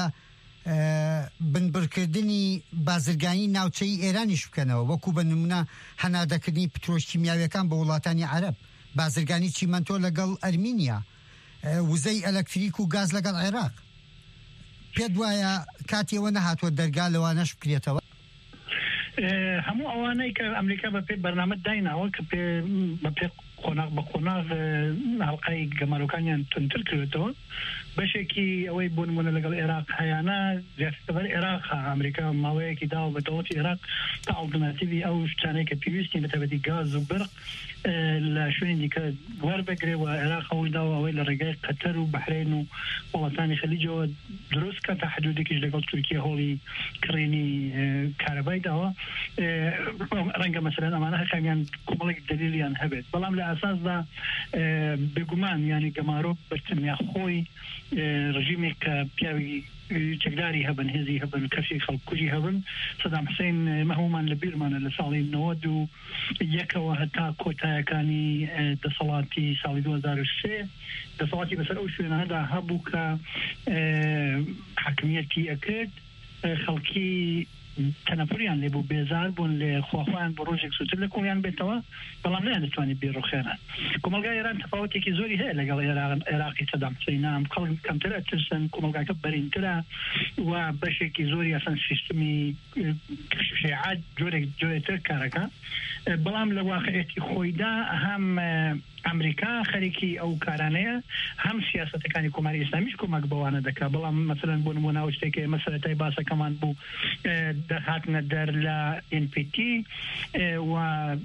بنبڕکردنی بازرگانی ناوچەی ئێرانیش بکەنەوە وەکو بە نمونە هەنادەکردنی پترۆشیمیاویەکان بە وڵاتانی عەرەب، بازرگانی چیمەنتۆ لەگەڵ ئەرمینیا، وزەی ئەلەکتریک و گاز لەگەڵ عێراق. پێت وایە کاتیەوە نەهاتوە دەرگا لەوانەش بکرێتەوە؟ هەموو ئەوانەی کە ئەمریکا بە پێ بەرنامە دایناوە کە بە پێ قۆناغ بە قۆناغ هەڵقەی گەمارۆکانیان تونتر کردێتەوە بەشێکی ئەوەی بۆ نمونە لەگەڵ عێراق هەیانە زیاتر عێراق ئەمریکا ماوەیەکی داوە بە دەوڵەتی عێراق تا ئالتەرناتیڤی ئەو شتانەی کە پێویستی بە تایبەتی گاز و برق لە شوێنی دیکە وەربگرێ و عێراق ئەوەی داوە ئەوەی لە ڕێگای قەتەر و بەحرین و وڵاتانی خەلیجەوە دروست کە تا حدودێکیش لەگەڵ تورکیە هۆڵی کڕینی کارەبای داوە. ڕەنگە مەسەلەن ئەمانە هەکامیان کۆمەڵێک دلیلیان هەبێت بەڵام لە ئاساسدا بێگومان یانی گەمارۆک بەتەنیا خۆی ڕژیمێک کە پیاوی چەکداری هەبن هێزی هەبن کەسی خەڵکوژی هەبن. سەدام حوسێن مەهمومان لە بیرمانە لە ساڵی نەوەد و یەکەوە هەتا کۆتایەکانی دەسەڵاتی ساڵی دوو هەزار و سێ دەسەڵاتی بەسەر ئەو شوێنەدا هەبوو کە حاکمیەتی ئەکرد خەڵکی تەنەپوریان لێ بوو بێزار بوون لێ خواخوایان بۆ ڕۆژێک سووتر لە کۆڵیان بێتەوە بەڵام نەیان دەتوانێت بێڕوخێنن. کۆمەلگای ئێران تەفاوەتێکی زۆری هەیە لەگەڵ عێراقی سەدام حوسێنام خەڵک کەمتر ئەترسن کۆمەلگاکە بەرینترە و بەشێکی زۆری ئەسەن سیستمی شیعات جۆرێک جۆرێتر کارەکە بەڵام لە واقعەتی خۆیدا هەم ئەمریکا خەریکی ئەو کارانەیە هەم سیاسەتەکانی کۆماری ئیسلامیش کۆمەک بەوانە دەکات بەڵام مەسەلەن بۆ نمونە ئەو شتێکی مەسەلەتای باسەکەمان بوو دەهاتنە دەر لە ئێن پی تی و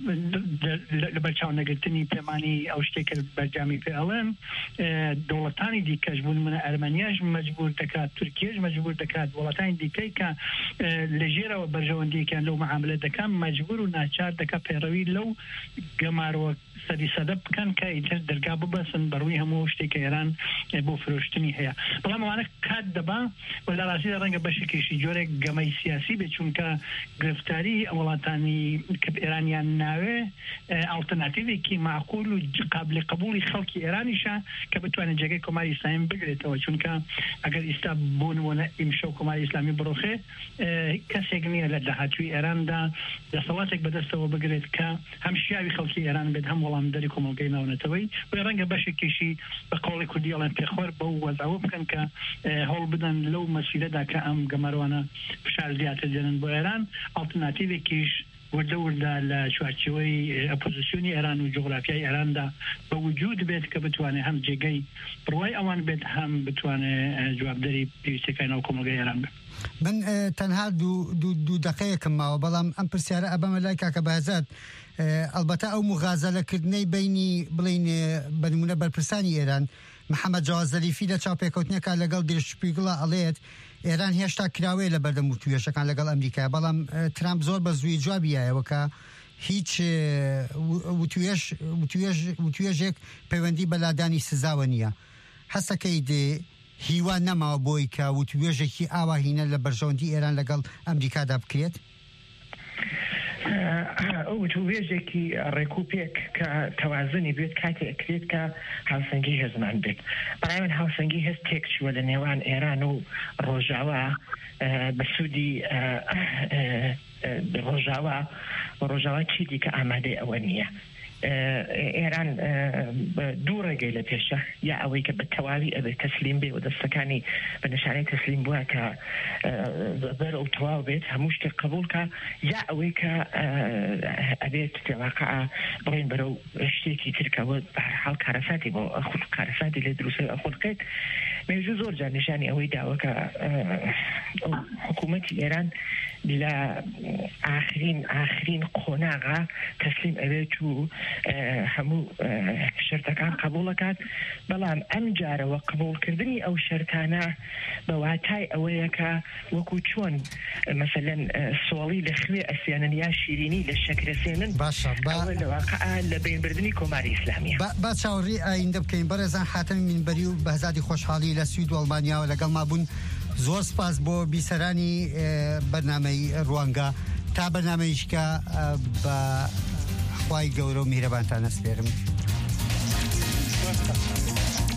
لە بەرچاو نەگرتنی پەیمانی ئەو شتێکە بەرجامی پێ ئەڵێن دەوڵەتانی دیکەش بوو نمونە ئەرمەنیاش مەجبور دەکات تورکیەش مەجبور دەکات وڵاتانی دیکەی کە لەژێرەوە بەرژەوەندیەکیان لەو معاملە دەکات مەجبور و ناچار دەکات پەیڕەوی لەو گەمارۆ سەری سەدە بکەن کە ئیتر دەرگا ببەسن بەڕووی هەموو شتێکە ئێران بۆ فرۆشتنی هەیە. بەڵام ئەوانە کات دەبا و لە ڕاستیدا ڕەنگە بەشێکیشی جۆرێک گەمەی سیاسی بێت چونکە گرفتاری وڵاتانی کە ئێرانیان ناوێ ئالتەرناتیڤێکی معقول و قابل قبولی خەڵکی ئێرانیشە کە بتوانێت جێگەی کۆماری ئیسلامی بگرێتەوە چونکە ئەگەر ئێستا بۆ نمونە ئیمشەو کۆماری ئیسلامی بڕۆخێ کەسێک نییە لە داهاتووی ئێراندا دەسەڵاتێک بەدەستەوە بگرێت کە هەم شیاوی خەڵکی ئێران بێت هەم وەڵام دەری کۆمەلگەی ناونەتەوەی و ڕەنگە بەشێکیشی بە قۆڵی کوردی ئەڵێن پێخۆر بەو وەزاوە بکەن کە هەوڵ بدەن لەو مەسیرەدا کە ئەم گەمەروانە فشار زیاتر دێنن بۆ ئێران ئالتەرناتیڤێکیش وردە وردە لە چوارچێوەی ئەپۆزیسیۆنی ئێران و جوغرافیای ئێراندا بە وجود بێت کە بتوانێت هەم جێگەی بڕوای ئەوان بێت هەم بتوانێت جوابدەری پێویستەکانی ناو کۆمەلگای ئێران بێت. من تەنها دوو دقەیەکم ماوە بەڵام ئەم پرسیارە ئەبەمە لای کاکە بەهزاد ئەلبەتە ئەو مغازەلەکردنەی بینی بڵین بە نمونە بەرپرسانی ئێران محەممەد جاواز زەریفی لە چاوپێکەوتنیەکە لەگەڵ دیرشپیگڵە ئەڵێت ئێران هێشتا کراوەیە لە بەردەم وتوێشەکان لەگەڵ ئەمریکا بەڵام ترامپ زۆر بە زووی جوابیایەوە کە هیچ وتوێژێک پەیوەندی بەلادانی سزاوە نییە. هەستەکەی دێ هیوان نەماوە بۆی کە وتوێژێکی ئاواهینە لە بەرژەوەندی ئێران لەگەڵ ئەمریکادا بکرێت؟ ئەو توێژێکی ڕێکوپێک کە تەوازنی بێت کاتێک ئەکرێت کە هاوسەنگی هێزمان بێت. بەڵام من هاوسەنگی هەست تێکچووە لە نێوان ئێران و ڕۆژاوە بە سوودی ڕۆژاوە ڕۆژاوە چی دیکە ئامادەی ئەوە نییە. ئێران دوو ڕێگەی لە پێشە یا ئەوەی کە بە تەواوی ئەبێت تەسلیم بێ و دەستەکانی بە نیشانەی تەسلیم بووە کە بەر ئەو تەواو بێت هەموو شتێک قبولکە یا ئەوەی کە ئەبێت تێواقع بڵێن بەرەو شتێکی ترکەوە بەهەرحاڵ کارەساتی بۆ ئەخود کارەساتی لێ دروست ئەخۆڵقێت مێژوو زۆر جار نیشانی ئەوەی داوەکە حکوومەتی ئێران لە ئاخرین ئاخرین قۆناغا تەسلیم ئەوێت و هەموو شرتەکان قبولەکات بەڵام ئەم جارەوە قبولکردنی ئەو شەرتانە بە واتای ئەوەیە کە وەکو چۆن مەسەلەن سۆڵی لە خوێ ئەسیانن یا شیرینی لە شەکرەسێنن ئەوە لە واقعا لە بینبردنی کۆماری ئیسلامیە. با چاوەڕێی ئایندە بکەین بەڕێزان حاتەمی مینبەری و بەهزادی خۆشحاڵی لە سوید و ئەڵمانیاوە لەگەڵ ما بوون. زۆر سپاس بۆ بیسەرانی بەرنامەی ڕوانگە تا بەرنامەیشکە بە خوای گەورە و میهرەبانتان ئەسپێرم.